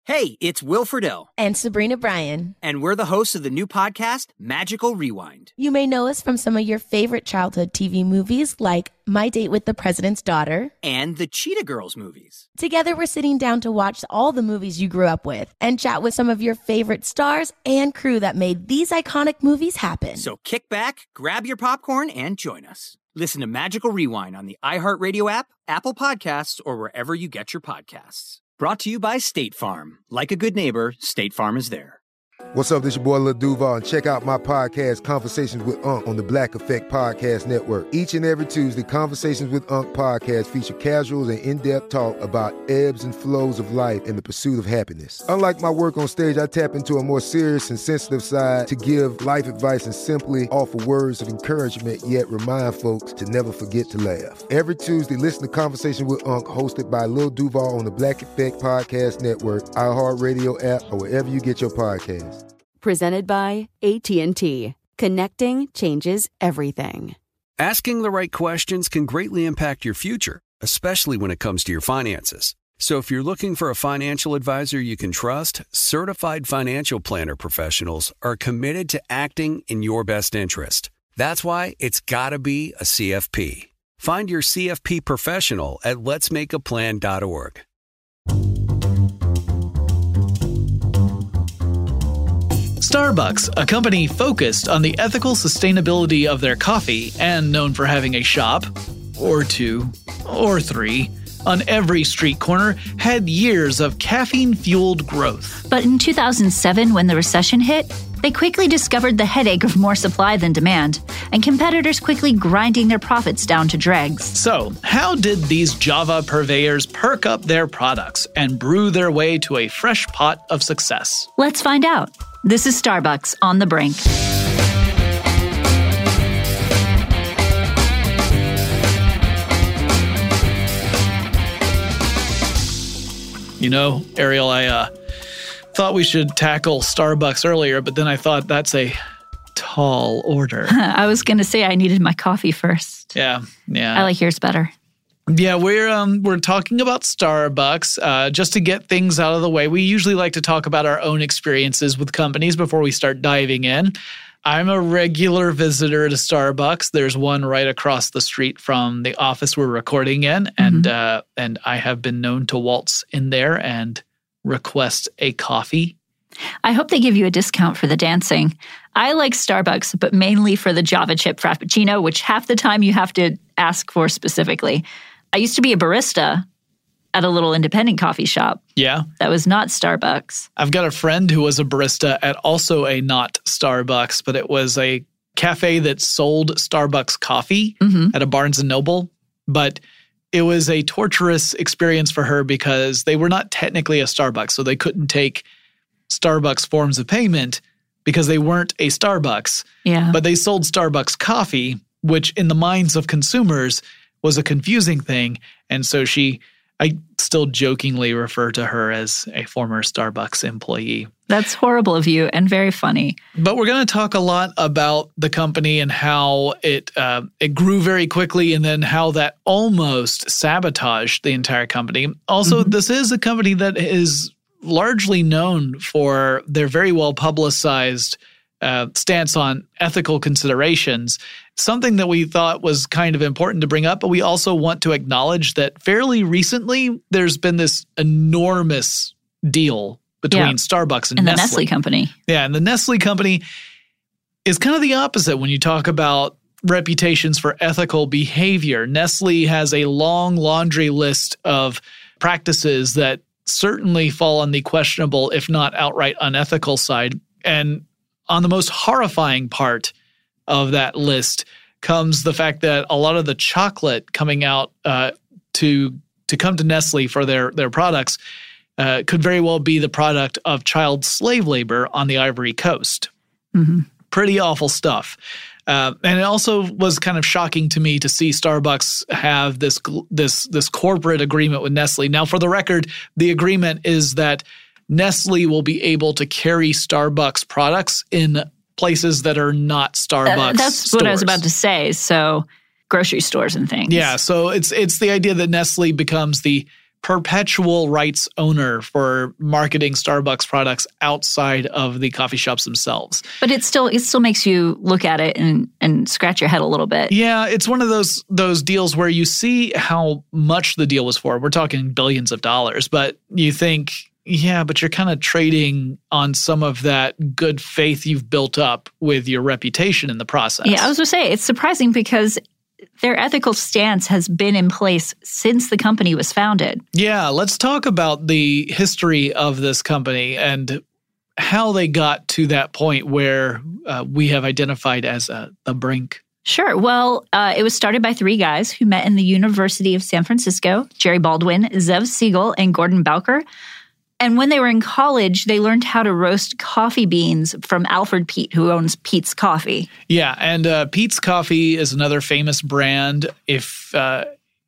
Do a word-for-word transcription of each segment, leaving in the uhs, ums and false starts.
Hey, it's Will Friedle. And Sabrina Bryan. And we're the hosts of the new podcast, Magical Rewind. You may know us from some of your favorite childhood T V movies like My Date with the President's Daughter. And the Cheetah Girls movies. Together, we're sitting down to watch all the movies you grew up with and chat with some of your favorite stars and crew that made these iconic movies happen. So kick back, grab your popcorn, and join us. Listen to Magical Rewind on the iHeartRadio app, Apple Podcasts, or wherever you get your podcasts. Brought to you by State Farm. Like a good neighbor, State Farm is there. What's up, this your boy Lil Duval, and check out my podcast, Conversations with Unc, on the Black Effect Podcast Network. Each and every Tuesday, Conversations with Unc podcast feature casuals and in-depth talk about ebbs and flows of life and the pursuit of happiness. Unlike my work on stage, I tap into a more serious and sensitive side to give life advice and simply offer words of encouragement, yet remind folks to never forget to laugh. Every Tuesday, listen to Conversations with Unc, hosted by Lil Duval on the Black Effect Podcast Network, iHeartRadio app, or wherever you get your podcasts. Presented by A T and T. Connecting changes everything. Asking the right questions can greatly impact your future, especially when it comes to your finances. So if you're looking for a financial advisor you can trust, certified financial planner professionals are committed to acting in your best interest. That's why it's got to be a C F P. Find your C F P professional at lets make a plan dot org. Starbucks, a company focused on the ethical sustainability of their coffee and known for having a shop, or two, or three, on every street corner, had years of caffeine-fueled growth. But in two thousand seven, when the recession hit, they quickly discovered the headache of more supply than demand, and competitors quickly grinding their profits down to dregs. So, how did these Java purveyors perk up their products and brew their way to a fresh pot of success? Let's find out. This is Starbucks on the Brink. You know, Ariel, I uh, thought we should tackle Starbucks earlier, but then I thought that's a tall order. I was going to say I needed my coffee first. Yeah, yeah. I like yours better. Yeah, we're um we're talking about Starbucks. Uh, just to get things out of the way, we usually like to talk about our own experiences with companies before we start diving in. I'm a regular visitor to Starbucks. There's one right across the street from the office we're recording in, and mm-hmm. uh, and I have been known to waltz in there and request a coffee. I hope they give you a discount for the dancing. I like Starbucks, but mainly for the Java chip Frappuccino, which half the time you have to ask for specifically. I used to be a barista at a little independent coffee shop. Yeah. That was not Starbucks. I've got a friend who was a barista at also a not Starbucks, but it was a cafe that sold Starbucks coffee mm-hmm. at a Barnes and Noble. But it was a torturous experience for her because they were not technically a Starbucks, so they couldn't take Starbucks forms of payment because they weren't a Starbucks. Yeah. But they sold Starbucks coffee, which in the minds of consumers was a confusing thing. And so she, I still jokingly refer to her as a former Starbucks employee. That's horrible of you and very funny. But we're going to talk a lot about the company and how it uh, it grew very quickly and then how that almost sabotaged the entire company. Also, mm-hmm. this is a company that is largely known for their very well publicized uh, stance on ethical considerations, something that we thought was kind of important to bring up, but we also want to acknowledge that fairly recently there's been this enormous deal between yeah. Starbucks and, and Nestle. the Nestle company. Yeah, and the Nestle company is kind of the opposite when you talk about reputations for ethical behavior. Nestle has a long laundry list of practices that certainly fall on the questionable, if not outright unethical side. And on the most horrifying part of that list comes the fact that a lot of the chocolate coming out uh, to to come to Nestle for their their products uh, could very well be the product of child slave labor on the Ivory Coast. Mm-hmm. Pretty awful stuff. Uh, and it also was kind of shocking to me to see Starbucks have this this this corporate agreement with Nestle. Now, for the record, the agreement is that Nestle will be able to carry Starbucks products in places that are not Starbucks uh, That's stores. what I was about to say. So grocery stores and things. Yeah, so it's it's the idea that Nestle becomes the perpetual rights owner for marketing Starbucks products outside of the coffee shops themselves. But it still it still makes you look at it and, and scratch your head a little bit. Yeah, it's one of those those deals where you see how much the deal was for. We're talking billions of dollars, but you think, yeah, but you're kind of trading on some of that good faith you've built up with your reputation in the process. Yeah, I was going to say, it's surprising because their ethical stance has been in place since the company was founded. Yeah, let's talk about the history of this company and how they got to that point where uh, we have identified as uh, the brink. Sure. Well, uh, it was started by three guys who met in the University of San Francisco, Jerry Baldwin, Zev Siegel, and Gordon Bowker. And when they were in college, they learned how to roast coffee beans from Alfred Peet, who owns Peet's Coffee. Yeah, and uh, Peet's Coffee is another famous brand. If uh,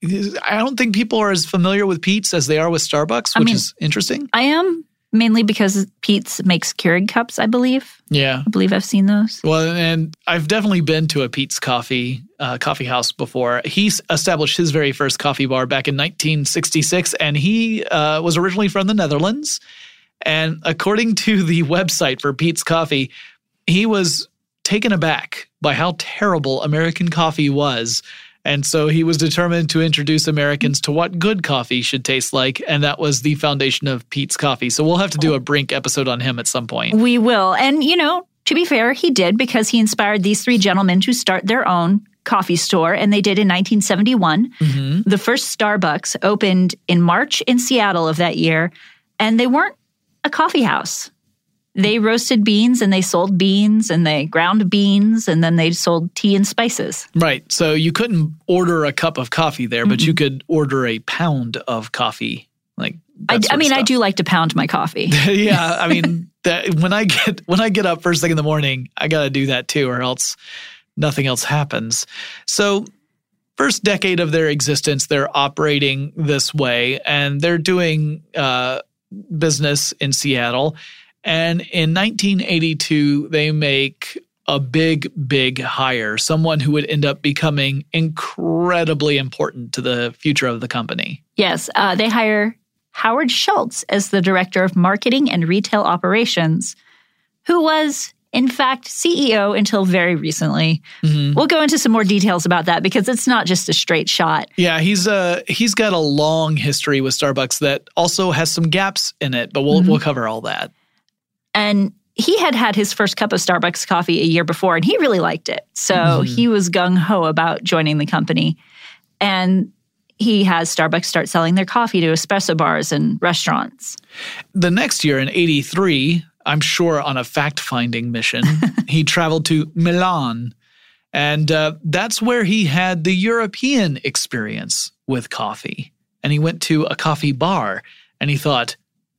I don't think people are as familiar with Peet's as they are with Starbucks, I which mean, is interesting. I am, mainly because Peet's makes Keurig cups, I believe. Yeah. I believe I've seen those. Well, and I've definitely been to a Peet's Coffee uh, coffee house before. He established his very first coffee bar back in nineteen sixty-six, and he uh, was originally from the Netherlands. And according to the website for Peet's Coffee, he was taken aback by how terrible American coffee was. And so he was determined to introduce Americans to what good coffee should taste like, and that was the foundation of Peet's Coffee. So we'll have to do a Brink episode on him at some point. We will. And, you know, to be fair, he did, because he inspired these three gentlemen to start their own coffee store, and they did in nineteen seventy-one. Mm-hmm. The first Starbucks opened in March in Seattle of that year, and they weren't a coffee house. They roasted beans and they sold beans and they ground beans and then they sold tea and spices. Right. So you couldn't order a cup of coffee there, mm-hmm. but you could order a pound of coffee. Like I, I mean, I do like to pound my coffee. Yeah. I mean, that, when I get when I get up first thing in the morning, I got to do that too, or else nothing else happens. So first decade of their existence, they're operating this way, and they're doing uh, business in Seattle. And in nineteen eighty-two, they make a big, big hire, someone who would end up becoming incredibly important to the future of the company. Yes, uh, they hire Howard Schultz as the director of marketing and retail operations, who was, in fact, C E O until very recently. Mm-hmm. We'll go into some more details about that because it's not just a straight shot. Yeah, he's uh, he's got a long history with Starbucks that also has some gaps in it, but we'll mm-hmm. we'll cover all that. And he had had his first cup of Starbucks coffee a year before, and he really liked it. So mm-hmm. he was gung-ho about joining the company. And he has Starbucks start selling their coffee to espresso bars and restaurants. The next year, in eighty-three, I'm sure on a fact-finding mission, he traveled to Milan. And uh, that's where he had the European experience with coffee. And he went to a coffee bar, and he thought,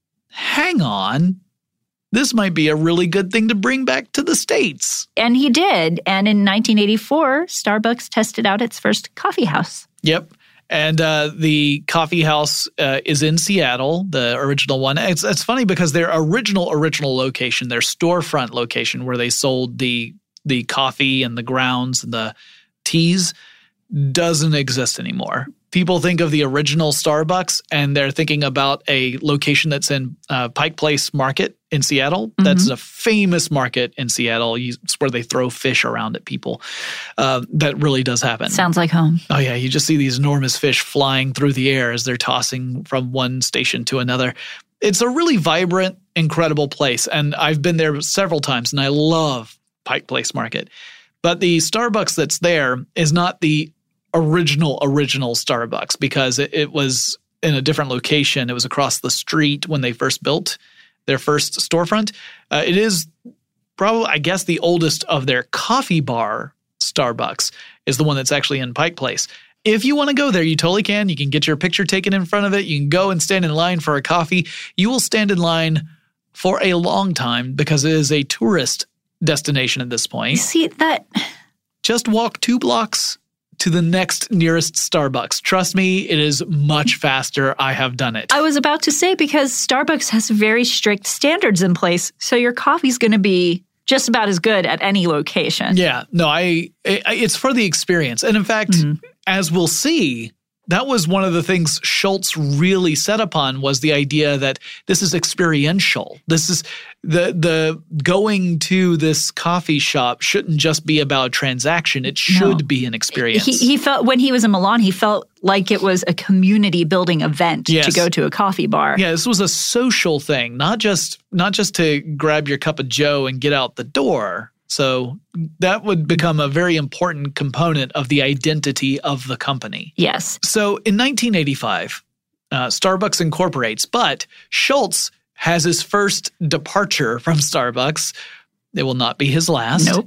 hang on, this might be a really good thing to bring back to the States. And he did. And in nineteen eighty-four, Starbucks tested out its first coffee house. Yep. And uh, the coffee house uh, is in Seattle, the original one. It's, it's funny because their original, original location, their storefront location where they sold the the coffee and the grounds and the teas, doesn't exist anymore. People think of the original Starbucks and they're thinking about a location that's in uh, Pike Place Market in Seattle. Mm-hmm. That's a famous market in Seattle. It's where they throw fish around at people. Uh, that really does happen. Sounds like home. Oh, yeah. You just see these enormous fish flying through the air as they're tossing from one station to another. It's a really vibrant, incredible place. And I've been there several times, and I love Pike Place Market. But the Starbucks that's there is not the original, original Starbucks because it, it was in a different location. It was across the street when they first built their first storefront. Uh, it is probably, I guess, the oldest of their coffee bar Starbucks is the one that's actually in Pike Place. If you want to go there, you totally can. You can get your picture taken in front of it. You can go and stand in line for a coffee. You will stand in line for a long time because it is a tourist destination at this point. See, that... Just walk two blocks to the next nearest Starbucks. Trust me, it is much faster. I have done it. I was about to say, because Starbucks has very strict standards in place, so your coffee's going to be just about as good at any location. Yeah. No, I, I it's for the experience. And in fact, mm-hmm. as we'll see, that was one of the things Schultz really set upon, was the idea that this is experiential. This is the the going to this coffee shop shouldn't just be about a transaction. It should no. be an experience. He, he felt when he was in Milan, he felt like it was a community building event yes. to go to a coffee bar. Yeah, this was a social thing, not just not just to grab your cup of joe and get out the door. So that would become a very important component of the identity of the company. Yes. So in nineteen eighty-five, uh, Starbucks incorporates, but Schultz has his first departure from Starbucks. It will not be his last. Nope.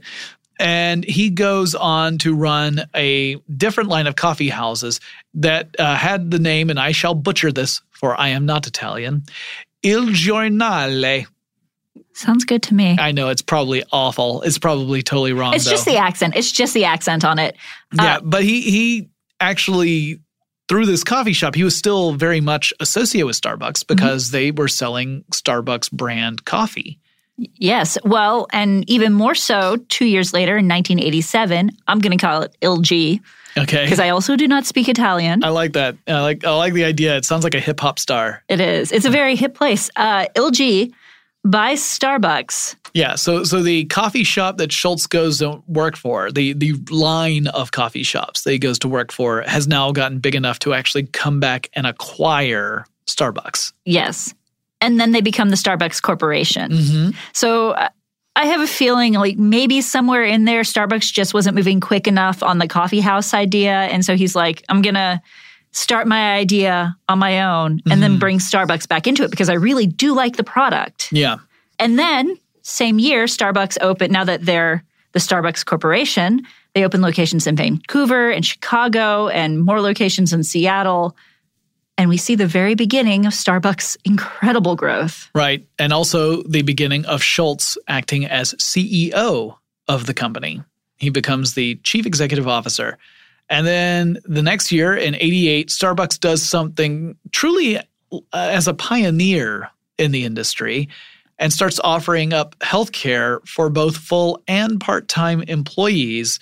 And he goes on to run a different line of coffee houses that uh, had the name, and I shall butcher this, for I am not Italian, Il Giornale. Sounds good to me. I know, it's probably awful. It's probably totally wrong, It's though. just the accent. It's just the accent on it. Yeah, uh, but he he actually, through this coffee shop, he was still very much associated with Starbucks because mm-hmm. they were selling Starbucks brand coffee. Yes. Well, and even more so, two years later in nineteen eighty-seven, I'm going to call it Il G. Okay. Because I also do not speak Italian. I like that. I like I like the idea. It sounds like a hip hop star. It is. It's a very hip place. Uh, Il G by Starbucks. Yeah. So so the coffee shop that Schultz goes to work for, the the line of coffee shops that he goes to work for, has now gotten big enough to actually come back and acquire Starbucks. Yes. And then they become the Starbucks Corporation. Mm-hmm. So uh, I have a feeling like maybe somewhere in there, Starbucks just wasn't moving quick enough on the coffee house idea. And so he's like, I'm going to start my idea on my own and mm-hmm. then bring Starbucks back into it because I really do like the product. Yeah. And then same year, Starbucks opened, now that they're the Starbucks Corporation, they opened locations in Vancouver and Chicago and more locations in Seattle. And we see the very beginning of Starbucks' incredible growth. Right. And also the beginning of Schultz acting as C E O of the company. He becomes the chief executive officer. And then the next year in eighty-eight, Starbucks does something truly uh, as a pioneer in the industry and starts offering up healthcare for both full and part-time employees.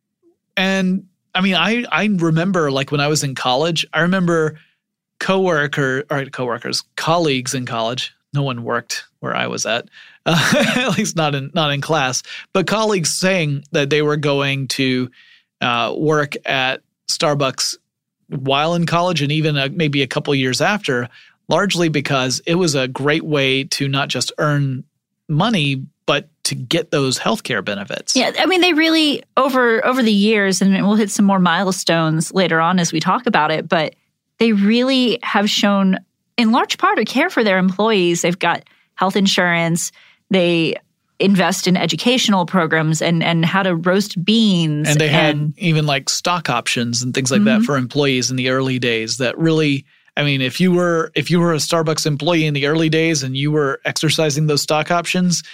And I mean, I, I remember like when I was in college, I remember coworker or coworkers, colleagues in college. No one worked where I was at, uh, at least not in not in class. But colleagues saying that they were going to uh, work at Starbucks while in college and even uh, maybe a couple years after, largely because it was a great way to not just earn money, but to get those healthcare benefits. Yeah, I mean, they really over over the years, and we'll hit some more milestones later on as we talk about it, but they really have shown, in large part, to care for their employees. They've got health insurance. They invest in educational programs and, and how to roast beans. And they had and, even like stock options and things like mm-hmm. that for employees in the early days that really, I mean, if you were if you were a Starbucks employee in the early days and you were exercising those stock options,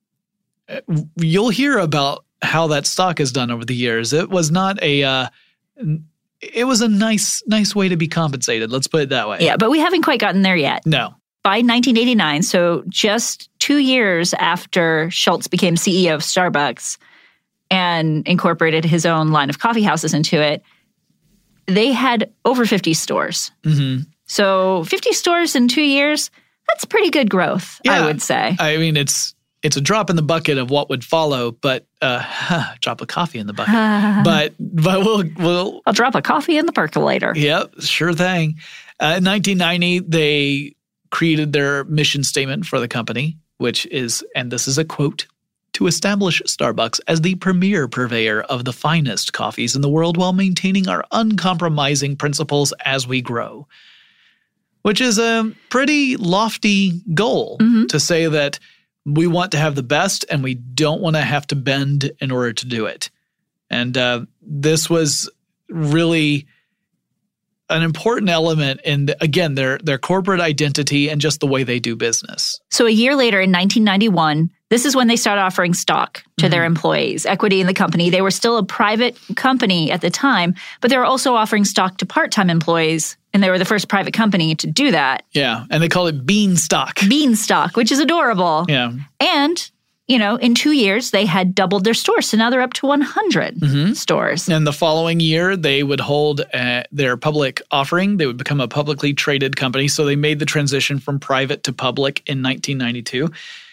you'll hear about how that stock has done over the years. It was not a uh, It was a nice, nice way to be compensated. Let's put it that way. Yeah, but we haven't quite gotten there yet. No. By nineteen eighty-nine, so just two years after Schultz became C E O of Starbucks and incorporated his own line of coffee houses into it, they had over fifty stores. Mm-hmm. So fifty stores in two years, that's pretty good growth, yeah, I would say. I mean, it's it's a drop in the bucket of what would follow, but uh, huh, drop a coffee in the bucket. but but we'll we'll I'll drop a coffee in the percolator. Yep, sure thing. Uh, in nineteen ninety, they created their mission statement for the company, which is, and this is a quote, to establish Starbucks as the premier purveyor of the finest coffees in the world while maintaining our uncompromising principles as we grow. Which is a pretty lofty goal mm-hmm. to say that we want to have the best and we don't want to have to bend in order to do it. And uh, this was really an important element in, the, again, their their corporate identity and just the way they do business. So a year later in nineteen ninety-one, this is when they started offering stock to mm-hmm. their employees, equity in the company. They were still a private company at the time, but they were also offering stock to part-time employees, and they were the first private company to do that. Yeah, and they call it bean stock. Bean stock, which is adorable. Yeah. And you know, in two years, they had doubled their stores. So now they're up to one hundred mm-hmm. stores. And the following year, they would hold uh, their public offering. They would become a publicly traded company. So they made the transition from private to public in nineteen ninety-two.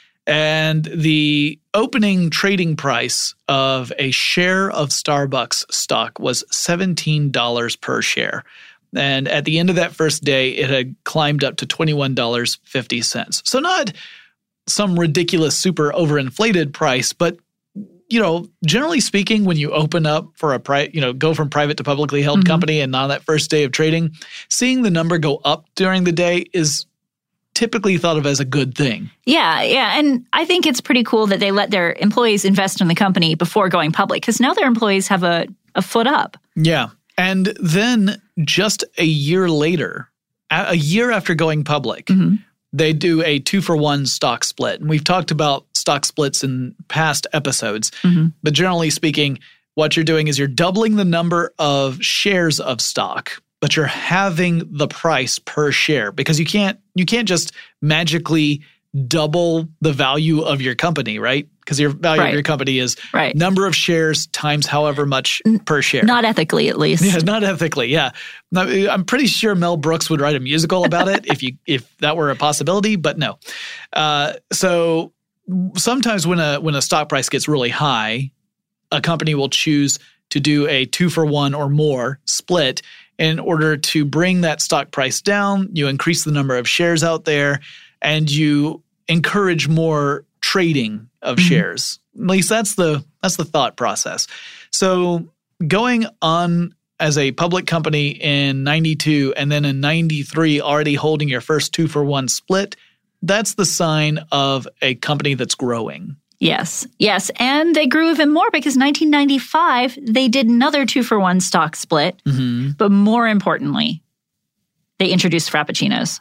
And the opening trading price of a share of Starbucks stock was seventeen dollars per share. And at the end of that first day, it had climbed up to twenty-one dollars and fifty cents. So not some ridiculous, super overinflated price, but, you know, generally speaking, when you open up for a pri- you know, go from private to publicly held mm-hmm. company and on that first day of trading, seeing the number go up during the day is typically thought of as a good thing. Yeah, yeah. And I think it's pretty cool that they let their employees invest in the company before going public, because now their employees have a, a foot up. Yeah. And then just a year later, a year after going public, mm-hmm. they do a two-for-one stock split. And we've talked about stock splits in past episodes. Mm-hmm. But generally speaking, what you're doing is you're doubling the number of shares of stock, but you're halving the price per share, because you can't you can't just magically double the value of your company, right? Because your value right. of your company is right. number of shares times however much per share. Not ethically, at least. Yeah, not ethically, yeah. Now, I'm pretty sure Mel Brooks would write a musical about it if you if that were a possibility, but no. Uh, so sometimes when a when a stock price gets really high, a company will choose to do a two-for-one or more split in order to bring that stock price down. You increase the number of shares out there, and you encourage more trading of mm-hmm. shares. At least that's the that's the thought process. So going on as a public company in ninety-two and then in ninety-three already holding your first two-for-one split, that's the sign of a company that's growing. Yes, yes. And they grew even more because nineteen ninety-five, they did another two-for-one stock split. Mm-hmm. But more importantly, they introduced Frappuccinos.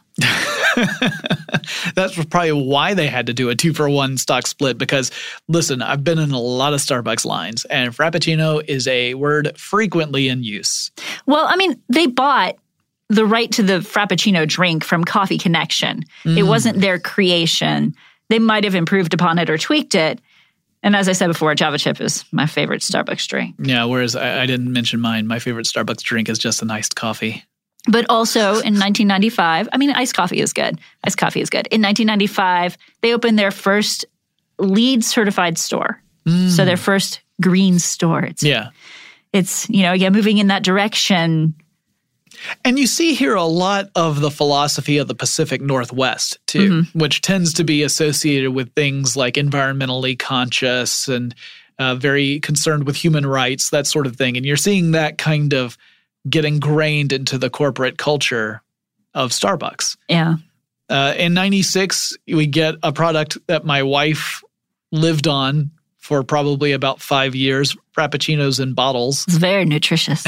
That's probably why they had to do a two-for-one stock split, because, listen, I've been in a lot of Starbucks lines, and Frappuccino is a word frequently in use. Well, I mean, they bought the right to the Frappuccino drink from Coffee Connection. Mm. It wasn't their creation. They might have improved upon it or tweaked it. And as I said before, Java Chip is my favorite Starbucks drink. Yeah, whereas I, I didn't mention mine. My favorite Starbucks drink is just an iced coffee. But also in nineteen ninety-five, I mean, iced coffee is good. Iced coffee is good. In nineteen ninety-five, they opened their first LEED certified store. Mm. So their first green store. It's, yeah. It's, you know, yeah, moving in that direction. And you see here a lot of the philosophy of the Pacific Northwest, too, mm-hmm. which tends to be associated with things like environmentally conscious and uh, very concerned with human rights, that sort of thing. And you're seeing that kind of get ingrained into the corporate culture of Starbucks. Yeah. Uh, in ninety-six, we get a product that my wife lived on for probably about five years, Frappuccinos in bottles. It's very nutritious.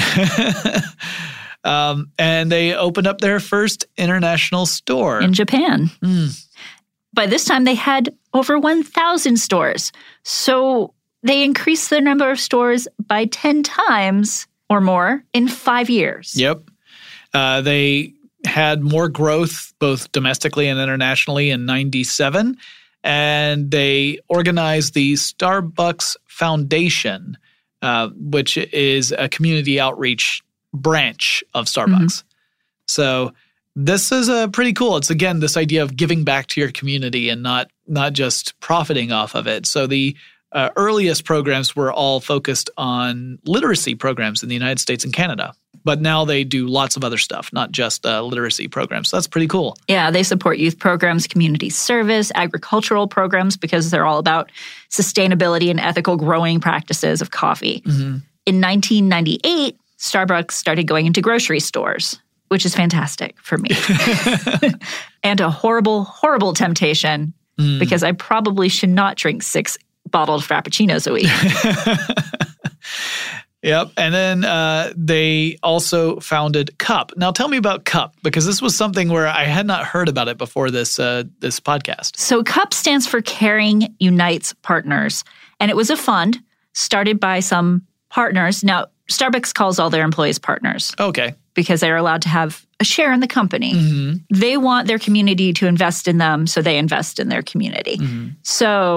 um, and they opened up their first international store. In Japan. Mm. By this time, they had over one thousand stores. So they increased the number of stores by ten times or more in five years. Yep. Uh, they had more growth both domestically and internationally in ninety-seven. And they organized the Starbucks Foundation, uh, which is a community outreach branch of Starbucks. Mm-hmm. So this is uh, pretty cool. It's, again, this idea of giving back to your community and not not just profiting off of it. So the uh, earliest programs were all focused on literacy programs in the United States and Canada. But now they do lots of other stuff, not just uh, literacy programs. So that's pretty cool. Yeah, they support youth programs, community service, agricultural programs, because they're all about sustainability and ethical growing practices of coffee. Mm-hmm. In nineteen ninety-eight, Starbucks started going into grocery stores, which is fantastic for me. And a horrible, horrible temptation, mm. because I probably should not drink six bottled Frappuccinos a week. Yep. And then uh, they also founded Cup. Now tell me about Cup, because this was something where I had not heard about it before this uh, this podcast. So Cup stands for Caring Unites Partners. And it was a fund started by some partners. Now, Starbucks calls all their employees partners. Okay. Because they're allowed to have a share in the company. Mm-hmm. They want their community to invest in them, so they invest in their community. Mm-hmm. So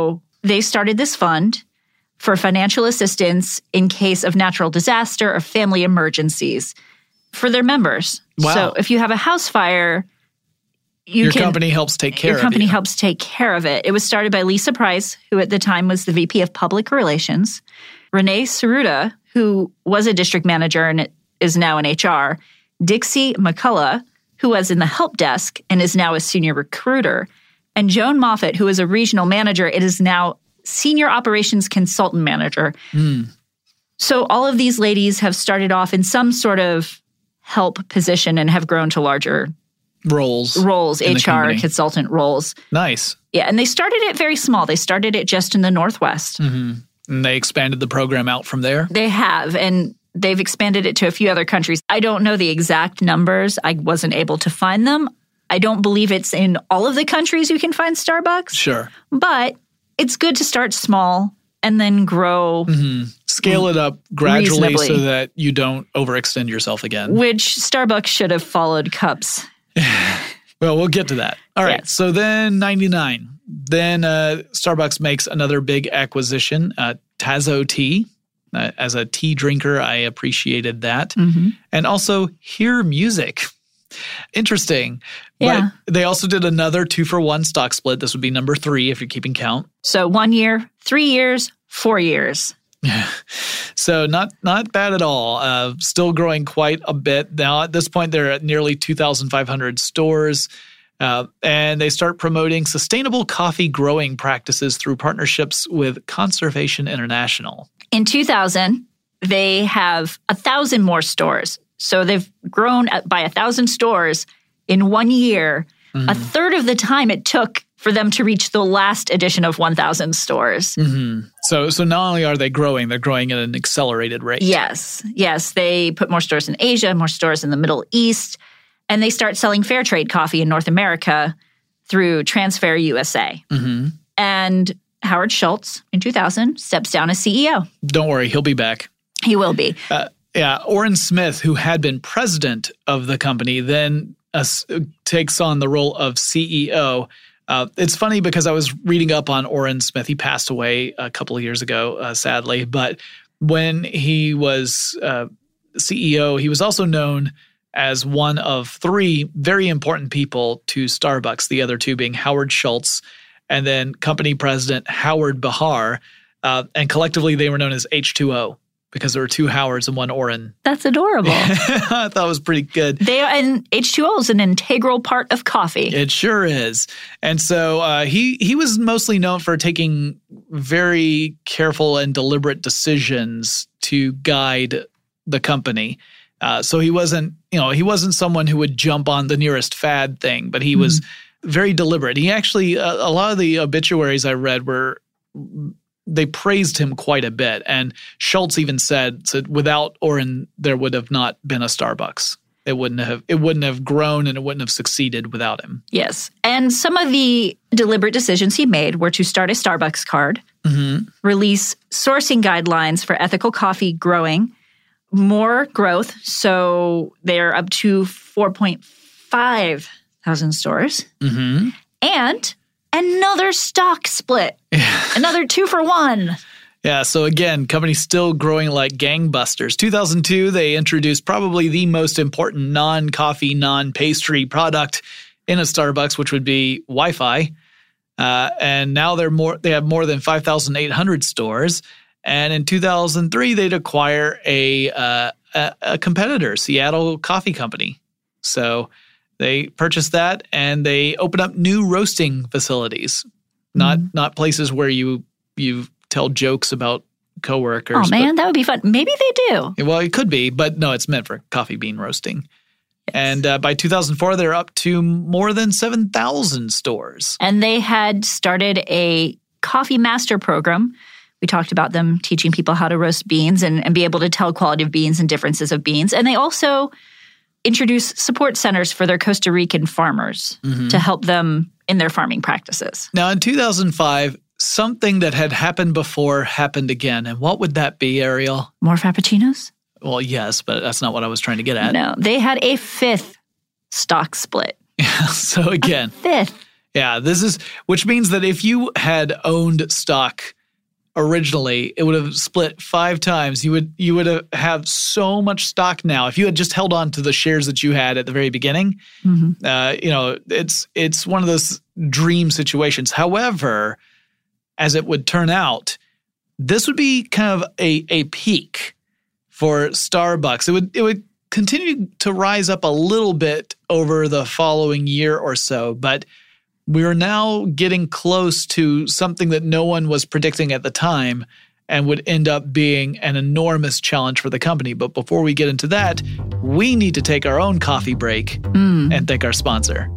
they started this fund for financial assistance in case of natural disaster or family emergencies for their members. Wow. So if you have a house fire, you your can, company helps take care your of company you. helps take care of it. It was started by Lisa Price, who at the time was the V P of Public Relations, Renee Saruta, who was a district manager and is now in H R, Dixie McCullough, who was in the help desk and is now a senior recruiter, and Joan Moffat, who is a regional manager and is now senior operations consultant manager. Mm. So all of these ladies have started off in some sort of help position and have grown to larger roles. roles, in the H R company. consultant roles. Nice. Yeah, and they started it very small. They started it just in the Northwest. Mm-hmm. And they expanded the program out from there? They have, and they've expanded it to a few other countries. I don't know the exact numbers. I wasn't able to find them. I don't believe it's in all of the countries you can find Starbucks. Sure. But it's good to start small and then grow. Mm-hmm. Scale it up gradually reasonably. so that you don't overextend yourself again. Which Starbucks should have followed Cups. Well, we'll get to that. All right. Yes. So then ninety-nine. Then uh, Starbucks makes another big acquisition, uh, Tazo Tea. Uh, as a tea drinker, I appreciated that. Mm-hmm. And also Hear Music. Interesting. Yeah. But they also did another two-for-one stock split. This would be number three if you're keeping count. So one year, three years, four years. So not not bad at all. Uh, still growing quite a bit. Now at this point, they're at nearly two thousand five hundred stores. Uh, and they start promoting sustainable coffee growing practices through partnerships with Conservation International. In two thousand, they have a thousand more stores. So they've grown by a thousand stores in one year, mm-hmm. a third of the time it took for them to reach the last edition of one thousand stores. Mm-hmm. So, so not only are they growing, they're growing at an accelerated rate. Yes, yes. They put more stores in Asia, more stores in the Middle East, and they start selling fair trade coffee in North America through Transfer U S A. Mm-hmm. And Howard Schultz in two thousand steps down as C E O. Don't worry, he'll be back. He will be. Uh, yeah, Orrin Smith, who had been president of the company, then uh, takes on the role of C E O. Uh, it's funny because I was reading up on Orrin Smith. He passed away a couple of years ago, uh, sadly. But when he was uh, C E O, he was also known as one of three very important people to Starbucks, the other two being Howard Schultz and then company president Howard Behar. Uh, and collectively, they were known as H two O because there were two Howards and one Orrin. That's adorable. I thought it was pretty good. They and H two O is an integral part of coffee. It sure is. And so uh, he he was mostly known for taking very careful and deliberate decisions to guide the company. Uh, so he wasn't, you know, he wasn't someone who would jump on the nearest fad thing, but he mm-hmm. was very deliberate. He actually, uh, a lot of the obituaries I read were, they praised him quite a bit. And Schultz even said, said without Orrin, there would have not been a Starbucks. It wouldn't have, it wouldn't have grown and it wouldn't have succeeded without him. Yes. And some of the deliberate decisions he made were to start a Starbucks card, mm-hmm. release sourcing guidelines for ethical coffee growing, more growth. So they're up to four point five thousand stores. Mm-hmm. And another stock split. Yeah. Another two for one. Yeah, so again, company's still growing like gangbusters. two thousand two, they introduced probably the most important non-coffee, non-pastry product in a Starbucks, which would be Wi-Fi. Uh, and now they're more. They have more than five thousand eight hundred stores. And in two thousand three, they'd acquire a, uh, a a competitor, Seattle Coffee Company. So they purchased that, and they opened up new roasting facilities, not mm-hmm. not places where you you tell jokes about coworkers. Oh man, that would be fun. Maybe they do. Well, it could be, but no, it's meant for coffee bean roasting. Yes. And uh, by two thousand four, they're up to more than seven thousand stores. And they had started a coffee master program. We talked about them teaching people how to roast beans and, and be able to tell quality of beans and differences of beans. And they also introduced support centers for their Costa Rican farmers mm-hmm. to help them in their farming practices. Now, in two thousand five, something that had happened before happened again. And what would that be, Ariel? More Frappuccinos? Well, yes, but that's not what I was trying to get at. No, they had a fifth stock split. Yeah, so again. A fifth. Yeah, this is, which means that if you had owned stock originally, it would have split five times. You would you would have, have so much stock now. If you had just held on to the shares that you had at the very beginning, mm-hmm. uh, you know, it's it's one of those dream situations. However, as it would turn out, this would be kind of a a peak for Starbucks. It would it would continue to rise up a little bit over the following year or so, but we are now getting close to something that no one was predicting at the time and would end up being an enormous challenge for the company. But before we get into that, we need to take our own coffee break mm. and thank our sponsor.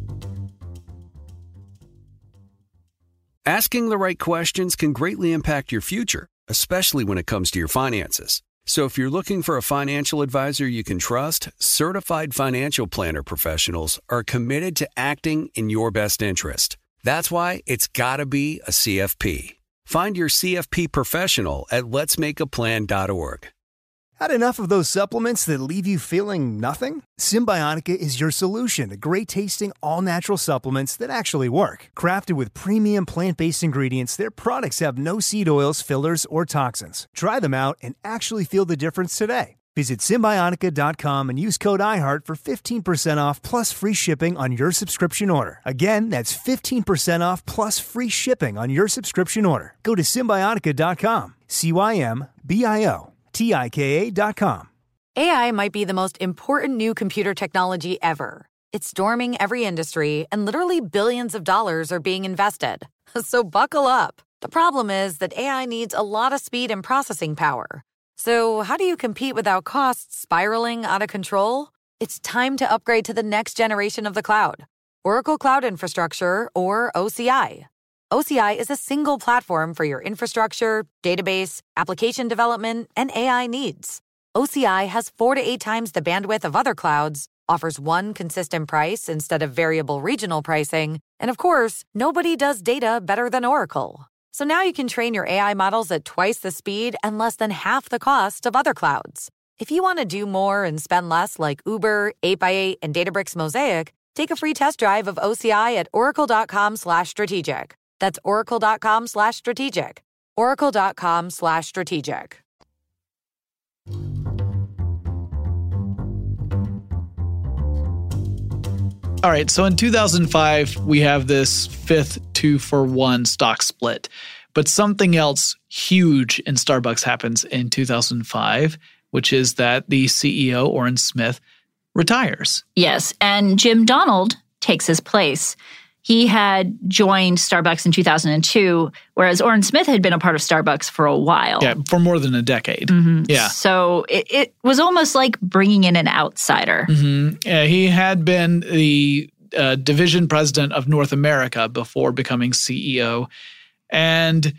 Asking the right questions can greatly impact your future, especially when it comes to your finances. So if you're looking for a financial advisor you can trust, certified financial planner professionals are committed to acting in your best interest. That's why it's got to be a C F P. Find your C F P professional at lets make a plan dot org. Had enough of those supplements that leave you feeling nothing? Symbiotica is your solution to great-tasting, all-natural supplements that actually work. Crafted with premium plant-based ingredients, their products have no seed oils, fillers, or toxins. Try them out and actually feel the difference today. Visit Symbiotica dot com and use code iHeart for fifteen percent off plus free shipping on your subscription order. Again, that's fifteen percent off plus free shipping on your subscription order. Go to Symbiotica dot com, C Y M B I O. T I K A dot com. A I might be the most important new computer technology ever. It's storming every industry, and literally billions of dollars are being invested. So buckle up. The problem is that A I needs a lot of speed and processing power. So how do you compete without costs spiraling out of control? It's time to upgrade to the next generation of the cloud. Oracle Cloud Infrastructure, or O C I. O C I is a single platform for your infrastructure, database, application development, and A I needs. O C I has four to eight times the bandwidth of other clouds, offers one consistent price instead of variable regional pricing, and of course, nobody does data better than Oracle. So now you can train your A I models at twice the speed and less than half the cost of other clouds. If you want to do more and spend less like Uber, eight by eight, and Databricks Mosaic, take a free test drive of O C I at oracle dot com slash strategic. That's oracle dot com slash strategic. oracle dot com slash strategic. All right, so in two thousand five, we have this fifth two-for-one stock split. But something else huge in Starbucks happens in two thousand five, which is that the C E O, Orin Smith, retires. Yes, and Jim Donald takes his place. He had joined Starbucks in two thousand two, whereas Orin Smith had been a part of Starbucks for a while. Yeah, for more than a decade. Mm-hmm. Yeah. So it, it was almost like bringing in an outsider. Mm-hmm. Yeah, he had been the uh, division president of North America before becoming C E O. And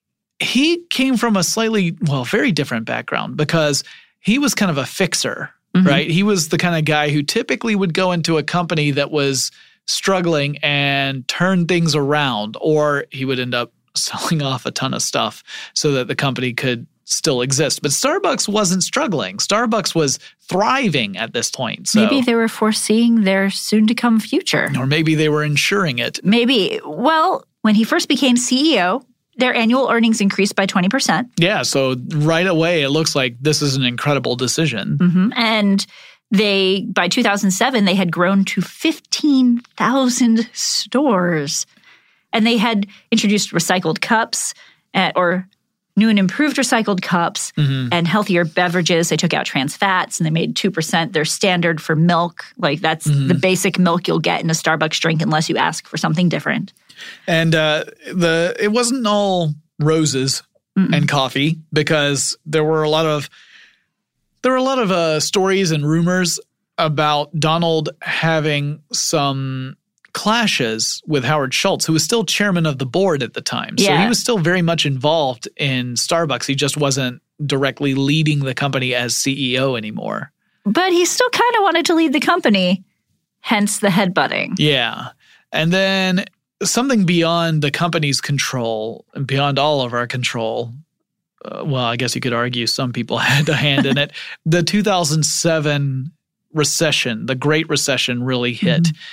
he came from a slightly, well, very different background because he was kind of a fixer, mm-hmm. right? He was the kind of guy who typically would go into a company that was struggling and turn things around, or he would end up selling off a ton of stuff so that the company could still exist. But Starbucks wasn't struggling. Starbucks was thriving at this point. So. Maybe they were foreseeing their soon-to-come future. Or maybe they were ensuring it. Maybe. Well, when he first became C E O, their annual earnings increased by twenty percent. Yeah, so right away it looks like this is an incredible decision. Mm-hmm. And They, by two thousand seven, they had grown to fifteen thousand stores. And they had introduced recycled cups at, or new and improved recycled cups mm-hmm. and healthier beverages. They took out trans fats and they made two percent their standard for milk. Like that's mm-hmm. the basic milk you'll get in a Starbucks drink unless you ask for something different. And uh, the it wasn't all roses Mm-mm. and coffee because there were a lot of There were a lot of uh, stories and rumors about Donald having some clashes with Howard Schultz, who was still chairman of the board at the time. Yeah. So he was still very much involved in Starbucks. He just wasn't directly leading the company as C E O anymore. But he still kind of wanted to lead the company, hence the headbutting. Yeah. And then something beyond the company's control and beyond all of our control – Uh, well, I guess you could argue some people had a hand in it. The two thousand seven recession, the Great Recession really hit. Mm-hmm.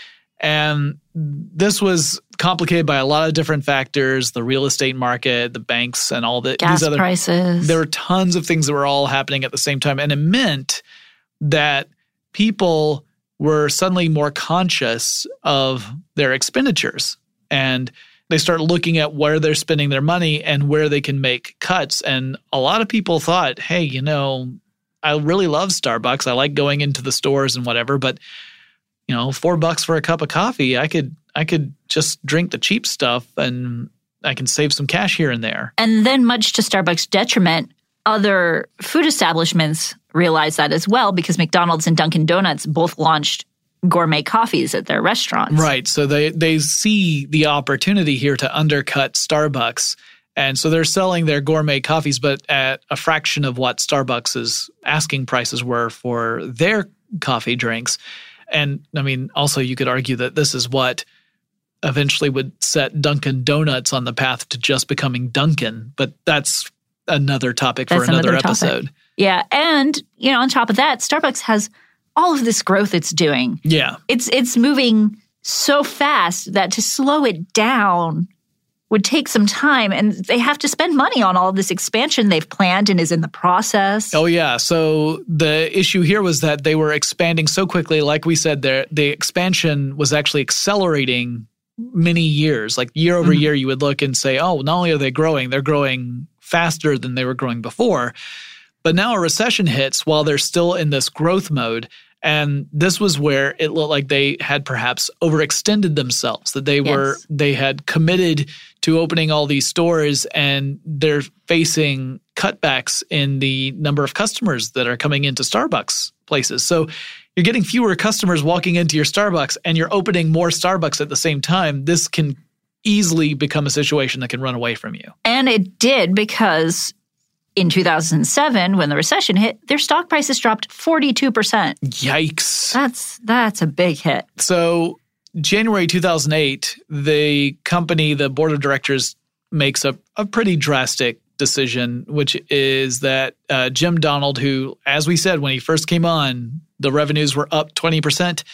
And this was complicated by a lot of different factors, the real estate market, the banks, and all the gas these other prices. There were tons of things that were all happening at the same time. And it meant that people were suddenly more conscious of their expenditures. And they start looking at where they're spending their money and where they can make cuts. And a lot of people thought, hey, you know, I really love Starbucks. I like going into the stores and whatever, but you know, four bucks for a cup of coffee, I could I could just drink the cheap stuff and I can save some cash here and there. And then much to Starbucks' detriment, other food establishments realized that as well because McDonald's and Dunkin' Donuts both launched gourmet coffees at their restaurants. Right. So they, they see the opportunity here to undercut Starbucks. And so they're selling their gourmet coffees, but at a fraction of what Starbucks' asking prices were for their coffee drinks. And I mean, also you could argue that this is what eventually would set Dunkin' Donuts on the path to just becoming Dunkin', but that's another topic for that's another, another episode. Yeah. And, you know, on top of that, Starbucks has all of this growth it's doing. Yeah. It's it's moving so fast that to slow it down would take some time, and they have to spend money on all of this expansion they've planned and is in the process. Oh, yeah. So the issue here was that they were expanding so quickly. Like we said, the, the expansion was actually accelerating many years. Like year over mm-hmm. year, you would look and say, oh, not only are they growing, they're growing faster than they were growing before. But now a recession hits while they're still in this growth mode. And this was where it looked like they had perhaps overextended themselves, that they were yes. they had committed to opening all these stores and they're facing cutbacks in the number of customers that are coming into Starbucks places. So you're getting fewer customers walking into your Starbucks and you're opening more Starbucks at the same time. This can easily become a situation that can run away from you. And it did, because in two thousand seven, when the recession hit, their stock prices dropped forty-two percent. Yikes. That's that's a big hit. So January two thousand eight, the company, the board of directors makes a, a pretty drastic decision, which is that uh, Jim Donald, who, as we said, when he first came on, the revenues were up twenty percent.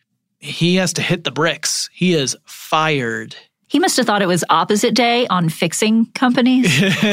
He has to hit the bricks. He is fired. He must have thought it was opposite day on fixing companies.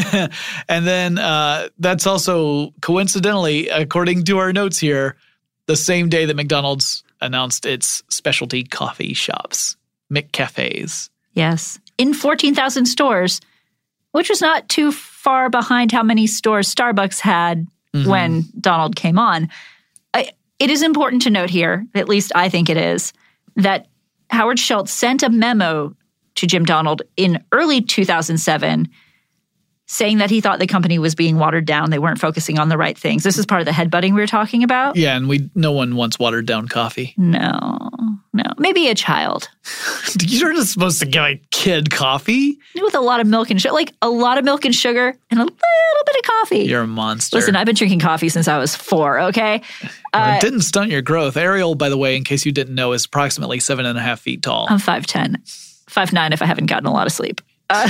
And then uh, that's also coincidentally, according to our notes here, the same day that McDonald's announced its specialty coffee shops, McCafes. Yes. In fourteen thousand stores, which was not too far behind how many stores Starbucks had mm-hmm. when Donald came on. I, it is important to note here, at least I think it is, that Howard Schultz sent a memo to Jim Donald in early two thousand seven saying that he thought the company was being watered down. They weren't focusing on the right things. This is part of the headbutting we were talking about. Yeah, and we no one wants watered down coffee. No, no. Maybe a child. You're not supposed to give a kid coffee. With a lot of milk and sugar. Like a lot of milk and sugar and a little bit of coffee. You're a monster. Listen, I've been drinking coffee since I was four, okay? Well, uh, it didn't stunt your growth. Ariel, by the way, in case you didn't know, is approximately seven and a half feet tall. I'm five ten. five nine if I haven't gotten a lot of sleep. Uh,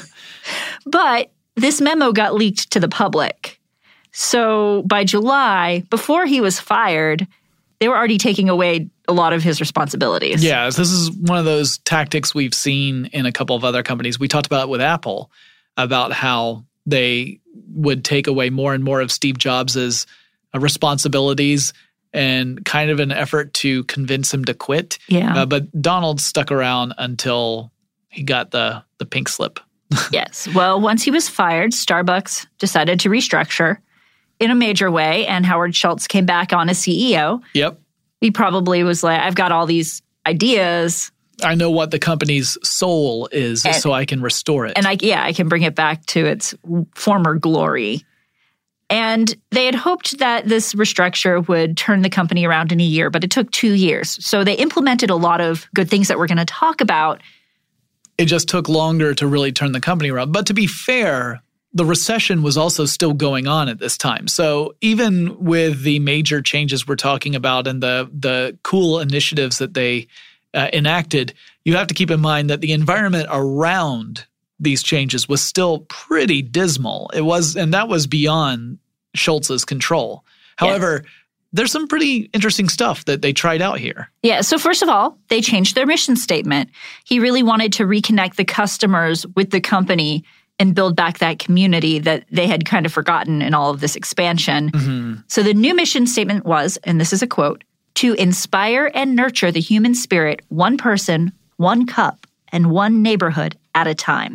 but this memo got leaked to the public. So by July, before he was fired, they were already taking away a lot of his responsibilities. Yeah, this is one of those tactics we've seen in a couple of other companies. We talked about it with Apple, about how they would take away more and more of Steve Jobs' responsibilities and kind of an effort to convince him to quit. Yeah. Uh, but Donald stuck around until he got the the pink slip. Yes. Well, once he was fired, Starbucks decided to restructure in a major way, and Howard Schultz came back on as C E O. Yep. He probably was like, I've got all these ideas. I know what the company's soul is, and, so I can restore it. And I, yeah, I can bring it back to its former glory. And they had hoped that this restructure would turn the company around in a year, but it took two years. So they implemented a lot of good things that we're going to talk about. It just took longer to really turn the company around. But to be fair, the recession was also still going on at this time. So even with the major changes we're talking about and the the cool initiatives that they uh, enacted, you have to keep in mind that the environment around these changes was still pretty dismal. It was, and that was beyond Schultz's control. However, yes. there's some pretty interesting stuff that they tried out here. Yeah. So first of all, they changed their mission statement. He really wanted to reconnect the customers with the company and build back that community that they had kind of forgotten in all of this expansion. Mm-hmm. So the new mission statement was, and this is a quote, to inspire and nurture the human spirit, one person, one cup, and one neighborhood at a time.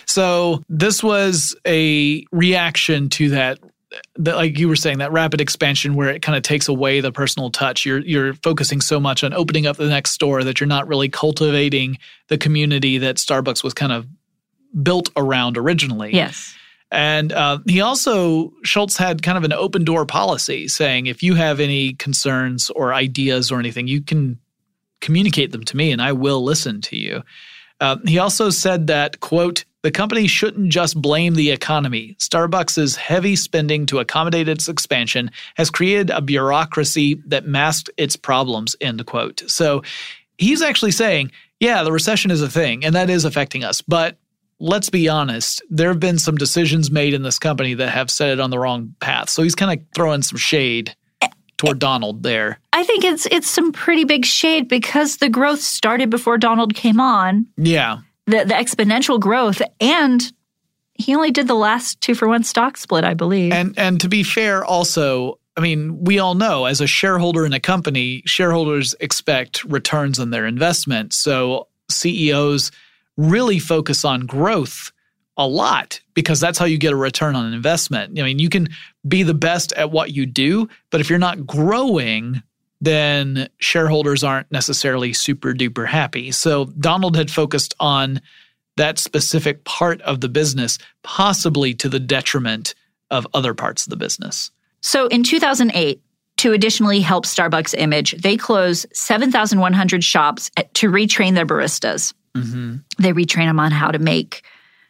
So this was a reaction to that, that, like you were saying, that rapid expansion where it kind of takes away the personal touch. You're you're focusing so much on opening up the next store that you're not really cultivating the community that Starbucks was kind of built around originally. Yes. And uh, he also, Schultz had kind of an open door policy saying, if you have any concerns or ideas or anything, you can communicate them to me and I will listen to you. Uh, he also said that, quote, the company shouldn't just blame the economy. Starbucks' heavy spending to accommodate its expansion has created a bureaucracy that masked its problems, end quote. So he's actually saying, yeah, the recession is a thing and that is affecting us, but let's be honest, there have been some decisions made in this company that have set it on the wrong path. So he's kind of throwing some shade toward Donald there. I think it's it's some pretty big shade because the growth started before Donald came on. Yeah. The the exponential growth, and he only did the last two for one stock split, I believe. And and to be fair also, I mean, we all know as a shareholder in a company, shareholders expect returns on their investment. So C E Os really focus on growth a lot because that's how you get a return on an investment. I mean, you can be the best at what you do, but if you're not growing, then shareholders aren't necessarily super duper happy. So Donald had focused on that specific part of the business, possibly to the detriment of other parts of the business. So in two thousand eight, to additionally help Starbucks' image, they closed seven thousand one hundred shops to retrain their baristas. Mm-hmm. They retrain them on how to make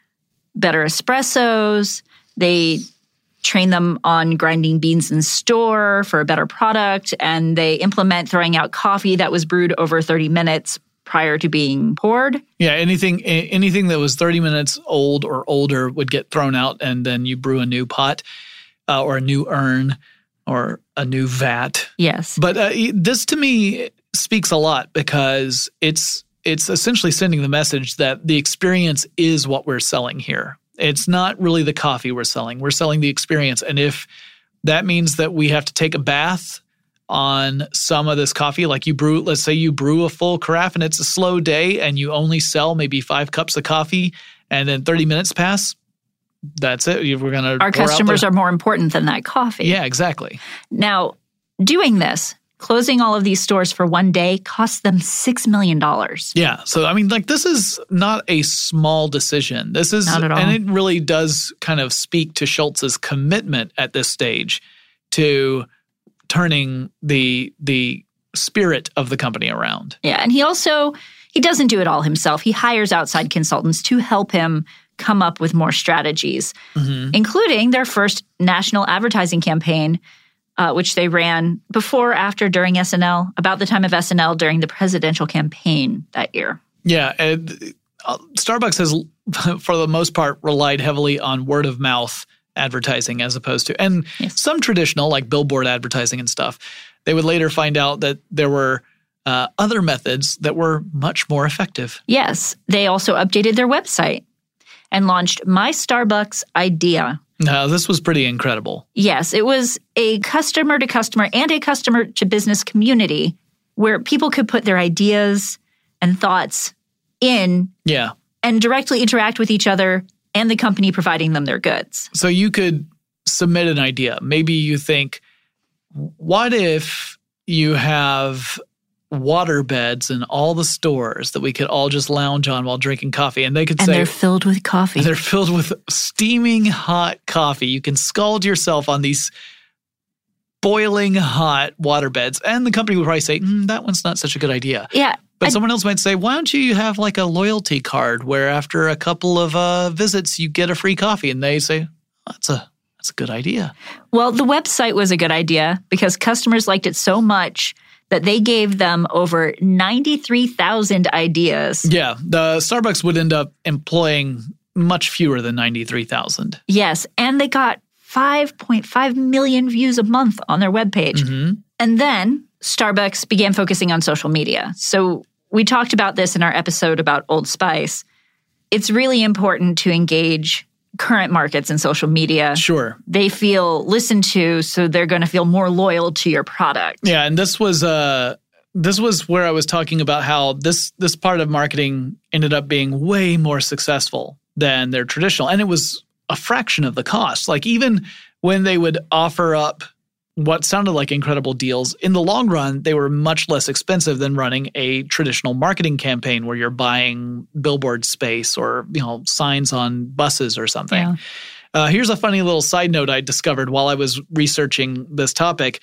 better espressos. They train them on grinding beans in store for a better product. And they implement throwing out coffee that was brewed over thirty minutes prior to being poured. Yeah, anything anything that was thirty minutes old or older would get thrown out, and then you brew a new pot uh, or a new urn or a new vat. Yes. But uh, this to me speaks a lot because it's It's essentially sending the message that the experience is what we're selling here. It's not really the coffee we're selling. We're selling the experience. And if that means that we have to take a bath on some of this coffee, like you brew, let's say you brew a full carafe and it's a slow day and you only sell maybe five cups of coffee and then thirty minutes pass, that's it. We're going to Our customers are more important than that coffee. Yeah, exactly. Now, doing this, closing all of these stores for one day cost them six million dollars. Yeah. So, I mean, like, this is not a small decision. This is, not at all. And it really does kind of speak to Schultz's commitment at this stage to turning the the spirit of the company around. Yeah. And he also, he doesn't do it all himself. He hires outside consultants to help him come up with more strategies, mm-hmm. including their first national advertising campaign, Uh, which they ran before, after, during S N L, about the time of S N L during the presidential campaign that year. Yeah. And uh, Starbucks has, for the most part, relied heavily on word of mouth advertising as opposed to, and yes. some traditional like billboard advertising and stuff. They would later find out that there were uh, other methods that were much more effective. Yes. They also updated their website and launched My Starbucks Idea. No, this was pretty incredible. Yes, it was a customer-to-customer and a customer-to-business community where people could put their ideas and thoughts in yeah. and directly interact with each other and the company providing them their goods. So you could submit an idea. Maybe you think, what if you have water beds in all the stores that we could all just lounge on while drinking coffee? And they could and say— And they're filled with coffee. They're filled with steaming hot coffee. You can scald yourself on these boiling hot water beds. And the company would probably say, mm, that one's not such a good idea. Yeah. But I, someone else might say, why don't you have like a loyalty card where after a couple of uh, visits you get a free coffee? And they say, oh, that's a that's a good idea. Well, the website was a good idea because customers liked it so much that they gave them over ninety-three thousand ideas. Yeah, the Starbucks would end up employing much fewer than ninety-three thousand. Yes, and they got five point five million views a month on their webpage. Mm-hmm. And then Starbucks began focusing on social media. So we talked about this in our episode about Old Spice. It's really important to engage current markets in social media. Sure. They feel listened to, so they're going to feel more loyal to your product. Yeah, and this was uh this was where I was talking about how this this part of marketing ended up being way more successful than their traditional. And it was a fraction of the cost. Like even when they would offer up what sounded like incredible deals, in the long run, they were much less expensive than running a traditional marketing campaign where you're buying billboard space or, you know, signs on buses or something. Yeah. Uh, here's a funny little side note I discovered while I was researching this topic.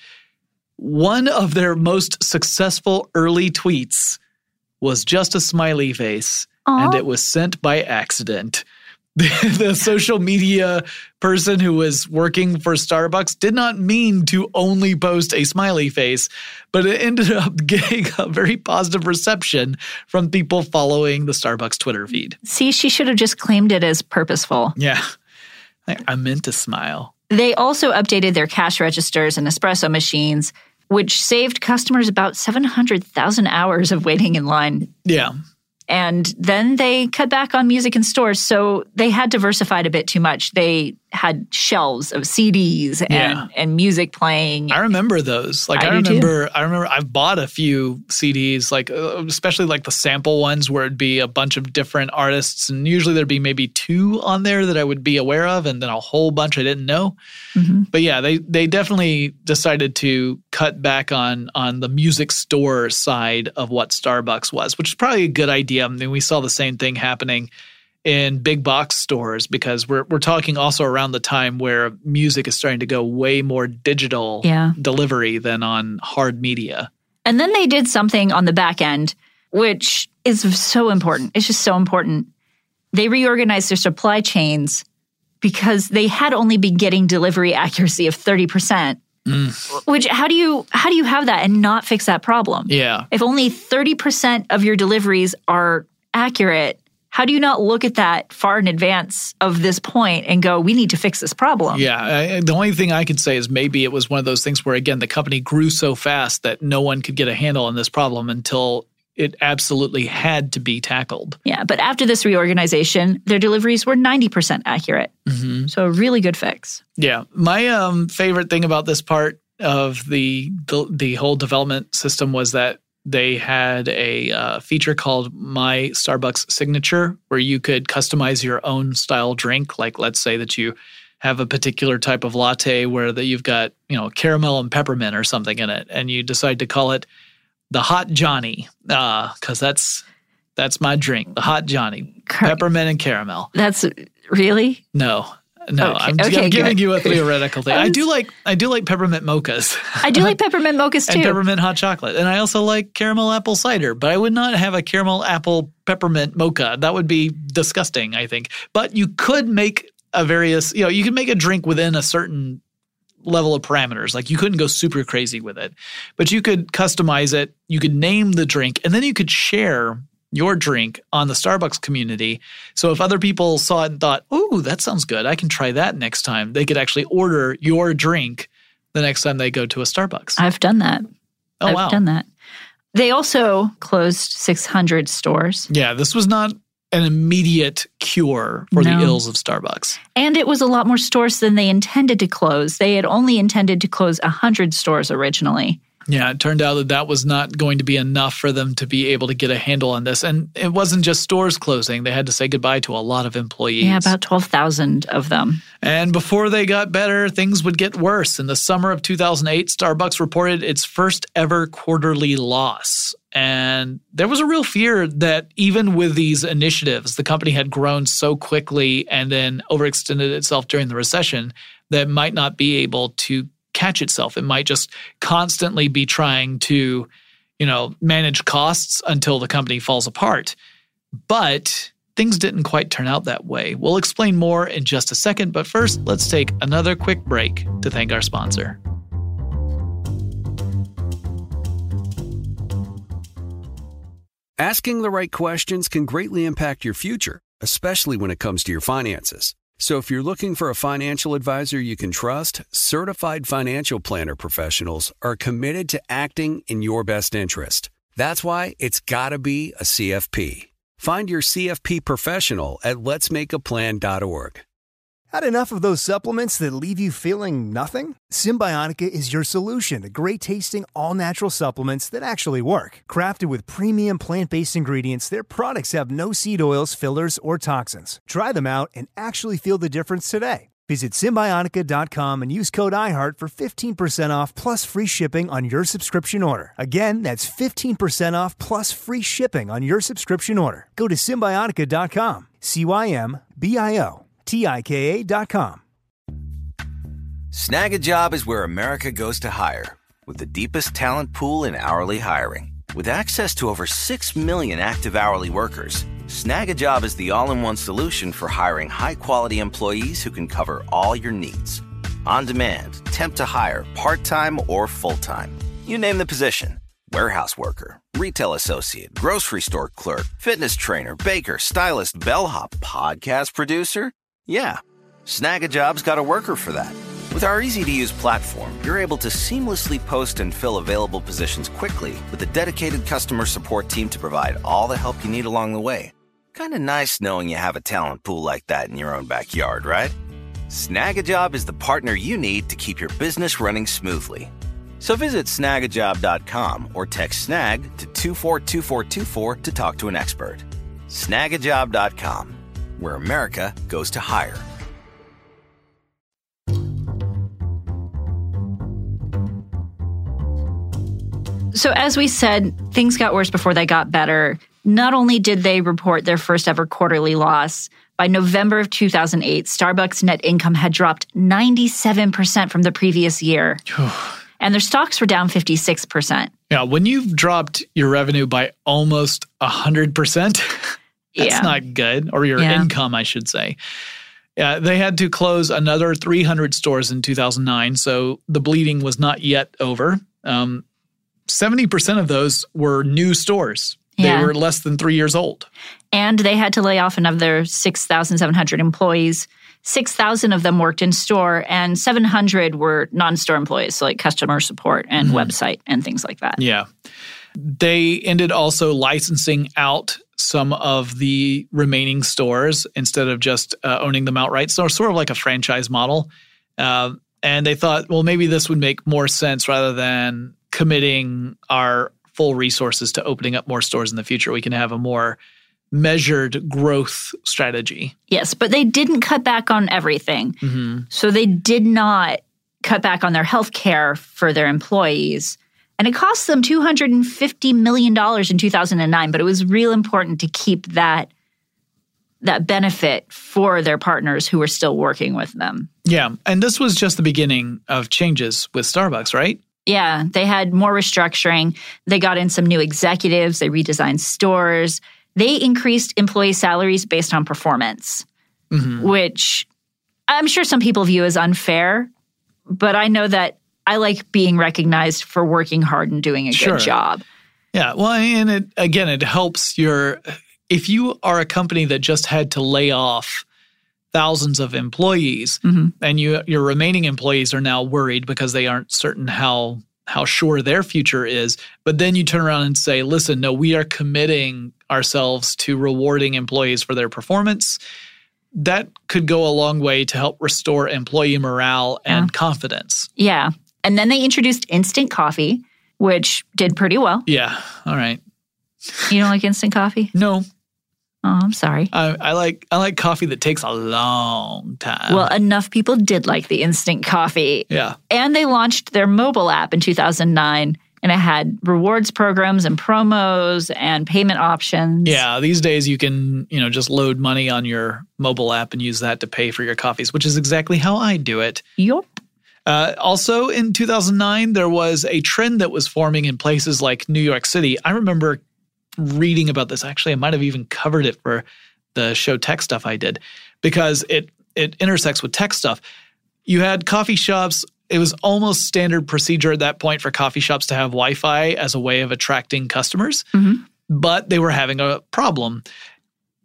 One of their most successful early tweets was just a smiley face, Aww. and it was sent by accident. The, the social media person who was working for Starbucks did not mean to only post a smiley face, but it ended up getting a very positive reception from people following the Starbucks Twitter feed. See, she should have just claimed it as purposeful. Yeah, I, I meant to smile. They also updated their cash registers and espresso machines, which saved customers about seven hundred thousand hours of waiting in line. Yeah. And then they cut back on music in stores, so they had diversified a bit too much. They had shelves of C Ds and, Yeah. and music playing. I remember those. Like I I, do remember, I remember I've bought a few C Ds, like uh, especially like the sample ones where it'd be a bunch of different artists, and usually there'd be maybe two on there that I would be aware of, and then a whole bunch I didn't know. Mm-hmm. But yeah, they they definitely decided to cut back on on the music store side of what Starbucks was, which is probably a good idea. I mean, we saw the same thing happening in big box stores because we're we're talking also around the time where music is starting to go way more digital Yeah. delivery than on hard media. And then they did something on the back end, which is so important. It's just so important. They reorganized their supply chains because they had only been getting delivery accuracy of thirty percent. Mm. Which, how do you how do you have that and not fix that problem? Yeah. If only thirty percent of your deliveries are accurate, how do you not look at that far in advance of this point and go, we need to fix this problem? Yeah. I, the only thing I could say is maybe it was one of those things where, again, the company grew so fast that no one could get a handle on this problem until it absolutely had to be tackled. Yeah, but after this reorganization, their deliveries were ninety percent accurate. Mm-hmm. So a really good fix. Yeah. My um, favorite thing about this part of the, the the whole development system was that they had a uh, feature called My Starbucks Signature, where you could customize your own style drink. Like, let's say that you have a particular type of latte where that you've got, you know, caramel and peppermint or something in it, and you decide to call it the Hot Johnny, uh, because that's that's my drink, the Hot Johnny, Car- peppermint and caramel. That's really? No. No, Okay, I'm, okay, I'm giving good. you a theoretical thing. I I was- do like I do like peppermint mochas. I do like peppermint mochas and too. peppermint hot chocolate. And I also like caramel apple cider, but I would not have a caramel apple peppermint mocha. That would be disgusting, I think. But you could make a various, you know, you could make a drink within a certain level of parameters. Like you couldn't go super crazy with it, but you could customize it. You could name the drink, and then you could share your drink on the Starbucks community. So if other people saw it and thought, "Ooh, that sounds good. I can try that next time," they could actually order your drink the next time they go to a Starbucks. I've done that. Oh, I've wow. done that. They also closed six hundred stores. Yeah, this was not an immediate cure for No. the ills of Starbucks. And it was a lot more stores than they intended to close. They had only intended to close one hundred stores originally. Yeah, it turned out that that was not going to be enough for them to be able to get a handle on this. And it wasn't just stores closing. They had to say goodbye to a lot of employees. Yeah, about twelve thousand of them. And before they got better, things would get worse. In the summer of two thousand eight, Starbucks reported its first ever quarterly loss. And there was a real fear that even with these initiatives, the company had grown so quickly and then overextended itself during the recession that it might not be able to catch itself. It might just constantly be trying to, you know, manage costs until the company falls apart. But things didn't quite turn out that way. We'll explain more in just a second, but first, let's take another quick break to thank our sponsor. Asking the right questions can greatly impact your future, especially when it comes to your finances. So if you're looking for a financial advisor you can trust, certified financial planner professionals are committed to acting in your best interest. That's why it's got to be a C F P. Find your C F P professional at lets make a plan dot org. Had enough of those supplements that leave you feeling nothing? Symbiotica is your solution to great-tasting, all-natural supplements that actually work. Crafted with premium plant-based ingredients, their products have no seed oils, fillers, or toxins. Try them out and actually feel the difference today. Visit Symbiotica dot com and use code iHeart for fifteen percent off plus free shipping on your subscription order. Again, that's fifteen percent off plus free shipping on your subscription order. Go to Symbiotica dot com. C Y M B I O T I K A dot com. Snag a Job is where America goes to hire, with the deepest talent pool in hourly hiring. With access to over six million active hourly workers, Snag a Job is the all-in-one solution for hiring high-quality employees who can cover all your needs. On demand, temp to hire, part-time or full-time. You name the position. Warehouse worker, retail associate, grocery store clerk, fitness trainer, baker, stylist, bellhop, podcast producer. Yeah, Snag a Job's got a worker for that. With our easy-to-use platform, you're able to seamlessly post and fill available positions quickly with a dedicated customer support team to provide all the help you need along the way. Kind of nice knowing you have a talent pool like that in your own backyard, right? Snag a Job is the partner you need to keep your business running smoothly. So visit snag a job dot com or text SNAG to two four two four two four to talk to an expert. snag a job dot com, where America goes to hire. So as we said, things got worse before they got better. Not only did they report their first ever quarterly loss, by November of two thousand eight, Starbucks' net income had dropped ninety-seven percent from the previous year. And their stocks were down fifty-six percent. Yeah, when you've dropped your revenue by almost one hundred percent, that's yeah. not good. Or your yeah. income, I should say. Yeah, they had to close another three hundred stores in two thousand nine, so the bleeding was not yet over. Um, seventy percent of those were new stores. Yeah. They were less than three years old. And they had to lay off another six thousand seven hundred employees. six thousand of them worked in store, and seven hundred were non-store employees, so like customer support and mm-hmm. website and things like that. Yeah. They ended also licensing out some of the remaining stores instead of just uh, owning them outright. So sort of like a franchise model. Uh, and they thought, well, maybe this would make more sense rather than committing our full resources to opening up more stores in the future. We can have a more measured growth strategy. Yes, but they didn't cut back on everything. Mm-hmm. So they did not cut back on their health care for their employees. And it cost them two hundred fifty million dollars in two thousand nine, but it was real important to keep that that benefit for their partners who were still working with them. Yeah, and this was just the beginning of changes with Starbucks, right? Yeah, they had more restructuring. They got in some new executives. They redesigned stores. They increased employee salaries based on performance, mm-hmm. which I'm sure some people view as unfair, but I know that I like being recognized for working hard and doing a sure. good job. Yeah, well, and it, again, it helps your – if you are a company that just had to lay off thousands of employees mm-hmm. and you your remaining employees are now worried because they aren't certain how how sure their future is, but then you turn around and say, listen, no, we are committing ourselves to rewarding employees for their performance. That could go a long way to help restore employee morale and yeah. confidence. Yeah. And then they introduced instant coffee, which did pretty well. Yeah. All right. You don't like instant coffee? No. Oh, I'm sorry. I, I like I like coffee that takes a long time. Well, enough people did like the instant coffee. Yeah. And they launched their mobile app in two thousand nine, and it had rewards programs and promos and payment options. Yeah, these days you can, you know, just load money on your mobile app and use that to pay for your coffees, which is exactly how I do it. Yup. Uh, also, in two thousand nine, there was a trend that was forming in places like New York City. I remember reading about this. Actually, I might have even covered it for the show Tech Stuff I did because it it intersects with tech stuff. You had coffee shops. It was almost standard procedure at that point for coffee shops to have Wi-Fi as a way of attracting customers, mm-hmm. but they were having a problem.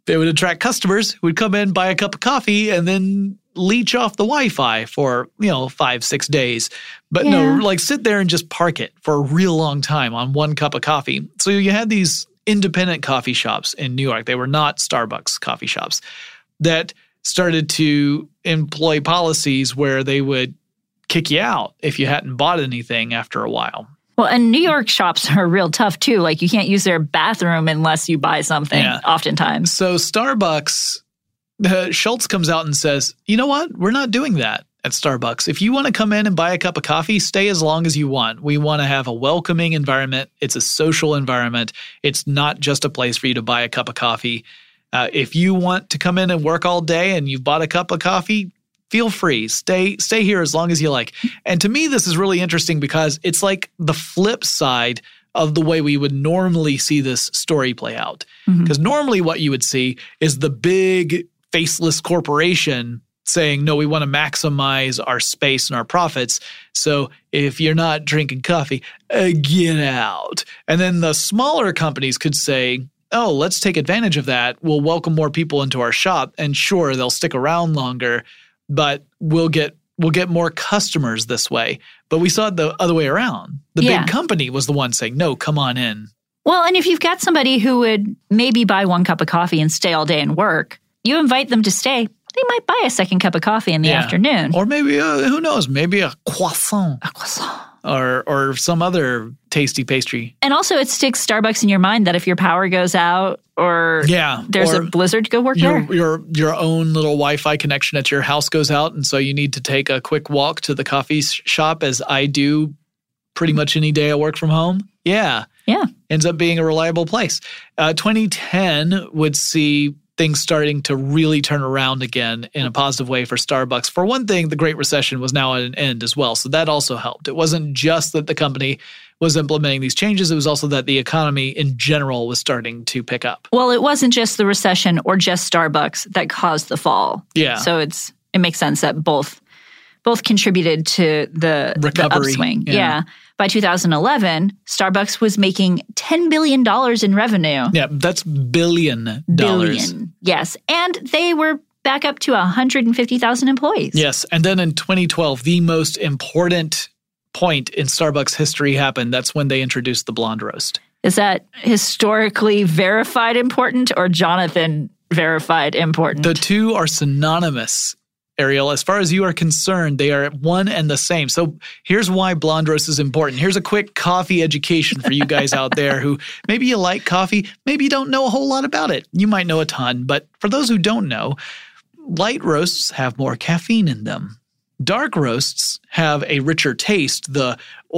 They would attract customers who would come in, buy a cup of coffee, and then leech off the Wi-Fi for, you know, five, six days. But Yeah. no, like sit there and just park it for a real long time on one cup of coffee. So you had these independent coffee shops in New York. They were not Starbucks coffee shops that started to employ policies where they would kick you out if you hadn't bought anything after a while. Well, and New York shops are real tough too. Like you can't use their bathroom unless you buy something Yeah. oftentimes. So Starbucks, uh, Schultz comes out and says, you know what? We're not doing that at Starbucks. If you want to come in and buy a cup of coffee, stay as long as you want. We want to have a welcoming environment. It's a social environment. It's not just a place for you to buy a cup of coffee. Uh, if you want to come in and work all day and you've bought a cup of coffee, feel free. Stay stay here as long as you like. And to me, this is really interesting because it's like the flip side of the way we would normally see this story play out. Because Mm-hmm. normally what you would see is the big faceless corporation saying, no, we want to maximize our space and our profits. So if you're not drinking coffee, uh, get out. And then the smaller companies could say, oh, let's take advantage of that. We'll welcome more people into our shop. And sure, they'll stick around longer, but we'll get we'll get more customers this way. But we saw it the other way around. The Yeah. big company was the one saying, no, come on in. Well, and if you've got somebody who would maybe buy one cup of coffee and stay all day and work, you invite them to stay. They might buy a second cup of coffee in the Yeah. afternoon. Or maybe, uh, who knows, maybe a croissant. A croissant. Or or some other tasty pastry. And also it sticks Starbucks in your mind that if your power goes out or Yeah, there's or a blizzard, go work Your there. your your own little Wi-Fi connection at your house goes out, and so you need to take a quick walk to the coffee s- shop, as I do pretty much any day I work from home. Yeah, Yeah. ends up being a reliable place. Uh, twenty ten would see things starting to really turn around again in a positive way for Starbucks. For one thing, the Great Recession was now at an end as well, so that also helped. It wasn't just that the company was implementing these changes, it was also that the economy in general was starting to pick up. Well, it wasn't just the recession or just Starbucks that caused the fall. Yeah. So it's it makes sense that both both contributed to the, the Recovery, upswing. yeah. Yeah. By two thousand eleven, Starbucks was making ten billion dollars in revenue. Yeah, that's billion dollars. Billion. Yes. And they were back up to one hundred fifty thousand employees. Yes, and then in twenty twelve, the most important point in Starbucks history happened. That's when they introduced the blonde roast. Is that historically verified important or Jonathan verified important? The two are synonymous, Ariel. As far as you are concerned, they are one and the same. So here's why blonde roast is important. Here's a quick coffee education for you guys out there who maybe you like coffee, maybe you don't know a whole lot about it. You might know a ton, but for those who don't know, light roasts have more caffeine in them. Dark roasts have a richer taste. The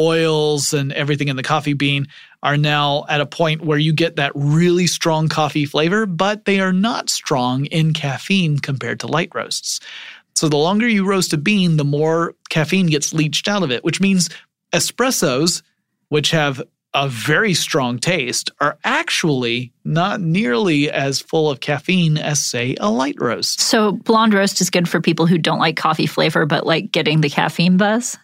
oils and everything in the coffee bean are now at a point where you get that really strong coffee flavor, but they are not strong in caffeine compared to light roasts. So the longer you roast a bean, the more caffeine gets leached out of it, which means espressos, which have a very strong taste, are actually not nearly as full of caffeine as, say, a light roast. So blonde roast is good for people who don't like coffee flavor but like getting the caffeine buzz?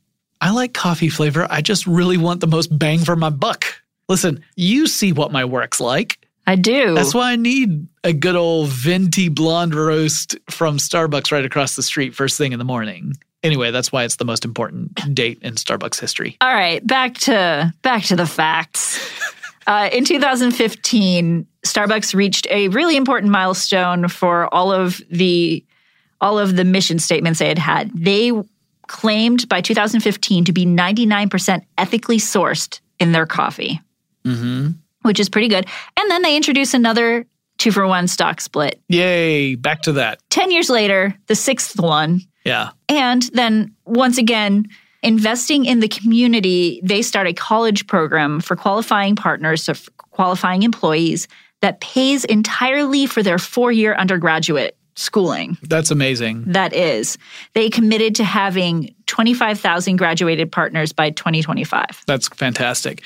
I like coffee flavor. I just really want the most bang for my buck. Listen, you see what my work's like. I do. That's why I need a good old venti blonde roast from Starbucks right across the street first thing in the morning. Anyway, that's why it's the most important date in Starbucks history. All right, back to back to the facts. Uh, in two thousand fifteen, Starbucks reached a really important milestone for all of the all of the mission statements they had had. They claimed by two thousand fifteen to be ninety-nine percent ethically sourced in their coffee, Mm-hmm. which is pretty good. And then they introduced another two for one stock split. Yay, back to that. Ten years later, the sixth one. Yeah. And then once again, investing in the community, they start a college program for qualifying partners, so for qualifying employees that pays entirely for their four-year undergraduate schooling. That's amazing. That is. They committed to having twenty-five thousand graduated partners by twenty twenty-five. That's fantastic.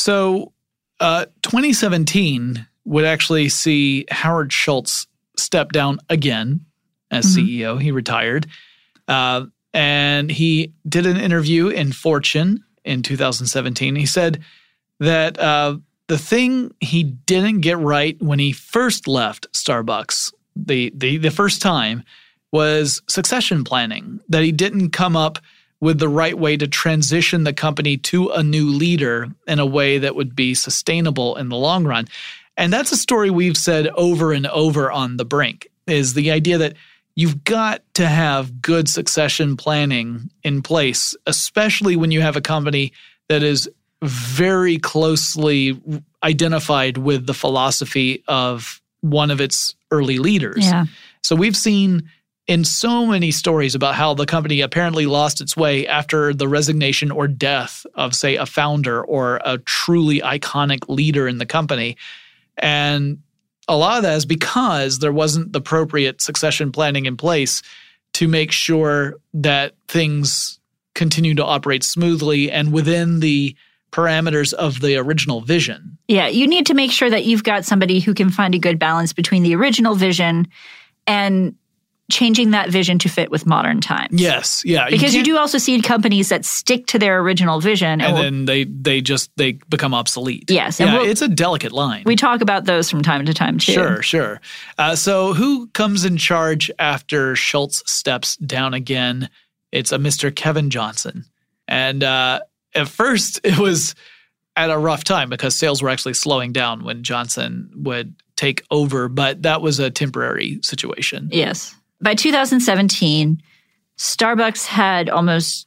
So uh, twenty seventeen would actually see Howard Schultz step down again as Mhm. C E O. He retired. Uh, and he did an interview in Fortune in two thousand seventeen. He said that uh, the thing he didn't get right when he first left Starbucks, the, the, the first time, was succession planning, that he didn't come up with the right way to transition the company to a new leader in a way that would be sustainable in the long run. And that's a story we've said over and over on The Brink, is the idea that you've got to have good succession planning in place, especially when you have a company that is very closely identified with the philosophy of one of its early leaders. Yeah. So we've seen in so many stories about how the company apparently lost its way after the resignation or death of, say, a founder or a truly iconic leader in the company. And a lot of that is because there wasn't the appropriate succession planning in place to make sure that things continue to operate smoothly and within the parameters of the original vision. Yeah, you need to make sure that you've got somebody who can find a good balance between the original vision and changing that vision to fit with modern times. Yes, yeah. Because you, you do also see companies that stick to their original vision. And, and will, then they they just, they become obsolete. Yes. Yeah, and we'll, it's a delicate line. We talk about those from time to time too. Sure, sure. Uh, so who comes in charge after Schultz steps down again? It's a Mister Kevin Johnson. And uh, at first it was at a rough time because sales were actually slowing down when Johnson would take over, but that was a temporary situation. Yes. By two thousand seventeen, Starbucks had almost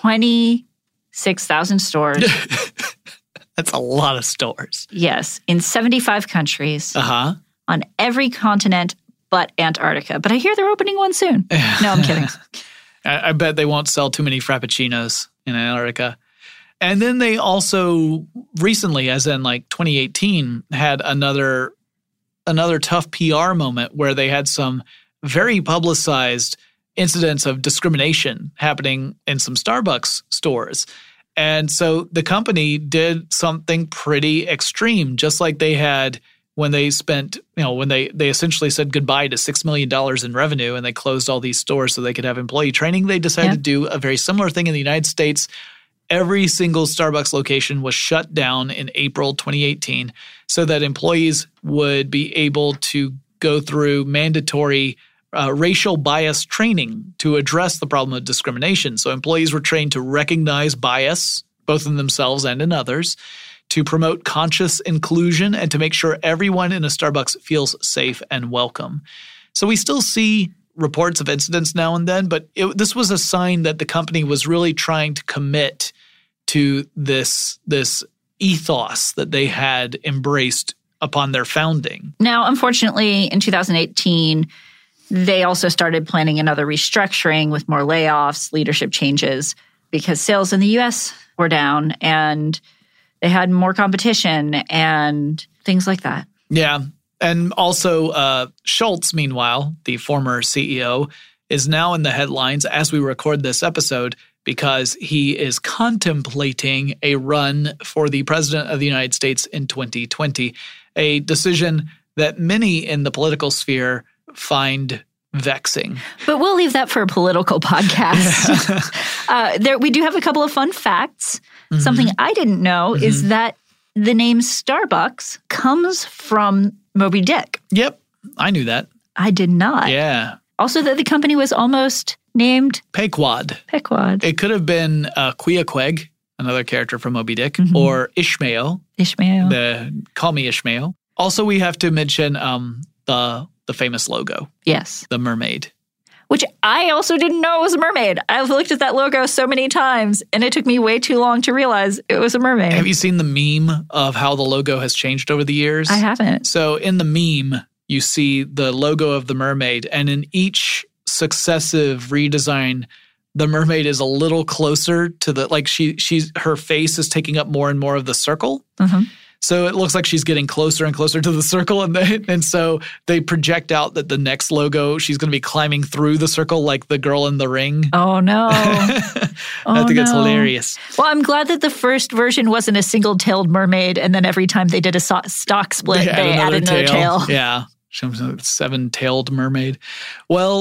twenty-six thousand stores. That's a lot of stores. Yes, in seventy-five countries. Uh-huh. On every continent but Antarctica. But I hear they're opening one soon. No, I'm kidding. I, I bet they won't sell too many Frappuccinos in Antarctica. And then they also recently, as in like twenty eighteen, had another another tough P R moment where they had some very publicized incidents of discrimination happening in some Starbucks stores. And so the company did something pretty extreme, just like they had when they spent, you know, when they, they essentially said goodbye to six million dollars in revenue and they closed all these stores so they could have employee training. They decided yeah. to do a very similar thing in the United States. Every single Starbucks location was shut down in April twenty eighteen so that employees would be able to go through mandatory Uh, racial bias training to address the problem of discrimination. So employees were trained to recognize bias, both in themselves and in others, to promote conscious inclusion, and to make sure everyone in a Starbucks feels safe and welcome. So we still see reports of incidents now and then, but it, this was a sign that the company was really trying to commit to this, this ethos that they had embraced upon their founding. Now, unfortunately, in two thousand eighteen, they also started planning another restructuring with more layoffs, leadership changes, because sales in the U S were down and they had more competition and things like that. Yeah. And also uh, Schultz, meanwhile, the former C E O, is now in the headlines as we record this episode because he is contemplating a run for the president of the United States in twenty twenty, a decision that many in the political sphere find vexing. But we'll leave that for a political podcast. Yeah. uh, there, we do have a couple of fun facts. Mm-hmm. Something I didn't know mm-hmm. is that the name Starbucks comes from Moby Dick. Yep, I knew that. I did not. Yeah. Also that the company was almost named Pequod. Pequod. It could have been uh, Queequeg, another character from Moby Dick, mm-hmm. or Ishmael. Ishmael. The Call Me Ishmael. Also, we have to mention um, the the famous logo. Yes. The mermaid. Which I also didn't know it was a mermaid. I've looked at that logo so many times, and it took me way too long to realize it was a mermaid. Have you seen the meme of how the logo has changed over the years? I haven't. So in the meme, you see the logo of the mermaid, and in each successive redesign, the mermaid is a little closer to the, like she she's her face is taking up more and more of the circle. Mm-hmm. So it looks like she's getting closer and closer to the circle. And they, and so they project out that the next logo, she's going to be climbing through the circle like the girl in The Ring. Oh, no. I oh, think no. it's hilarious. Well, I'm glad that the first version wasn't a single-tailed mermaid, and then every time they did a so- stock split, they, they added another tail. tail. Yeah. Seven-tailed mermaid. Well,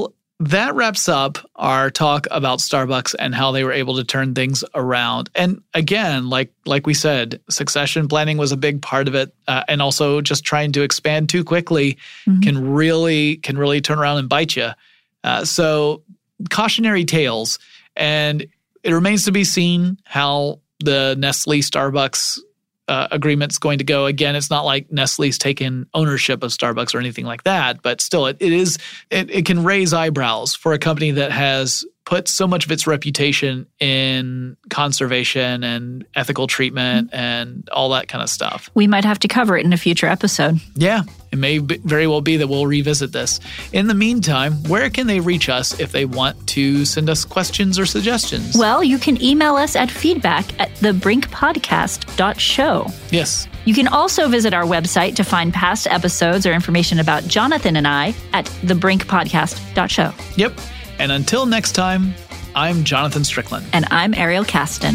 that wraps up our talk about Starbucks and how they were able to turn things around. And again, like like we said, succession planning was a big part of it, uh, and also just trying to expand too quickly mm-hmm. can really can really turn around and bite you. Uh, so cautionary tales, and it remains to be seen how the Nestle Starbucks Uh, agreement's going to go. Again, it's not like Nestle's taken ownership of Starbucks or anything like that, but still, it, it is it, it can raise eyebrows for a company that has put so much of its reputation in conservation and ethical treatment mm-hmm. and all that kind of stuff. We might have to cover it in a future episode. Yeah, it may be, very well be that we'll revisit this. In the meantime, where can they reach us if they want to send us questions or suggestions? Well, you can email us at feedback at the brink podcast dot show. Yes. You can also visit our website to find past episodes or information about Jonathan and I at the brink podcast dot show. Yep. And until next time, I'm Jonathan Strickland. And I'm Ariel Kasten.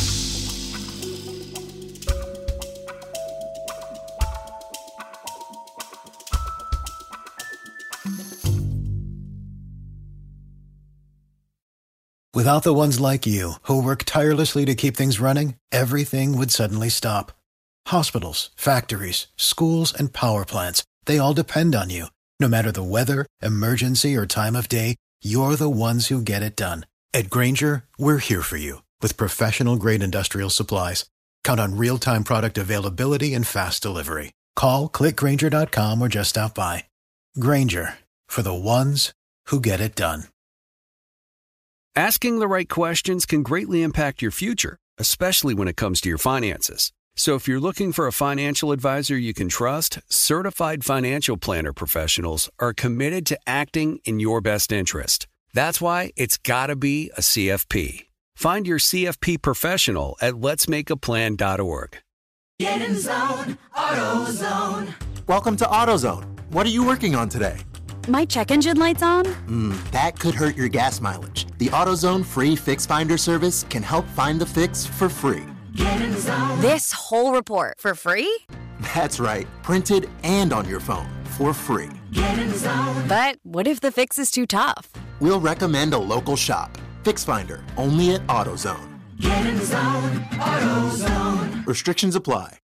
Without the ones like you, who work tirelessly to keep things running, everything would suddenly stop. Hospitals, factories, schools, and power plants, they all depend on you. No matter the weather, emergency, or time of day, you're the ones who get it done. At Grainger, we're here for you with professional-grade industrial supplies. Count on real-time product availability and fast delivery. Call, click Grainger dot com, or just stop by. Grainger, for the ones who get it done. Asking the right questions can greatly impact your future, especially when it comes to your finances. So if you're looking for a financial advisor you can trust, certified financial planner professionals are committed to acting in your best interest. That's why it's got to be a C F P. Find your C F P professional at lets make a plan dot org. Get in zone, AutoZone. Welcome to AutoZone. What are you working on today? My check engine light's on? Hmm, that could hurt your gas mileage. The AutoZone free Fix Finder service can help find the fix for free. Get in zone. This whole report for free? That's right, printed and on your phone for free. Get in zone. But what if the fix is too tough? We'll recommend a local shop. Fix Finder, only at AutoZone. Get in zone, AutoZone. Restrictions apply.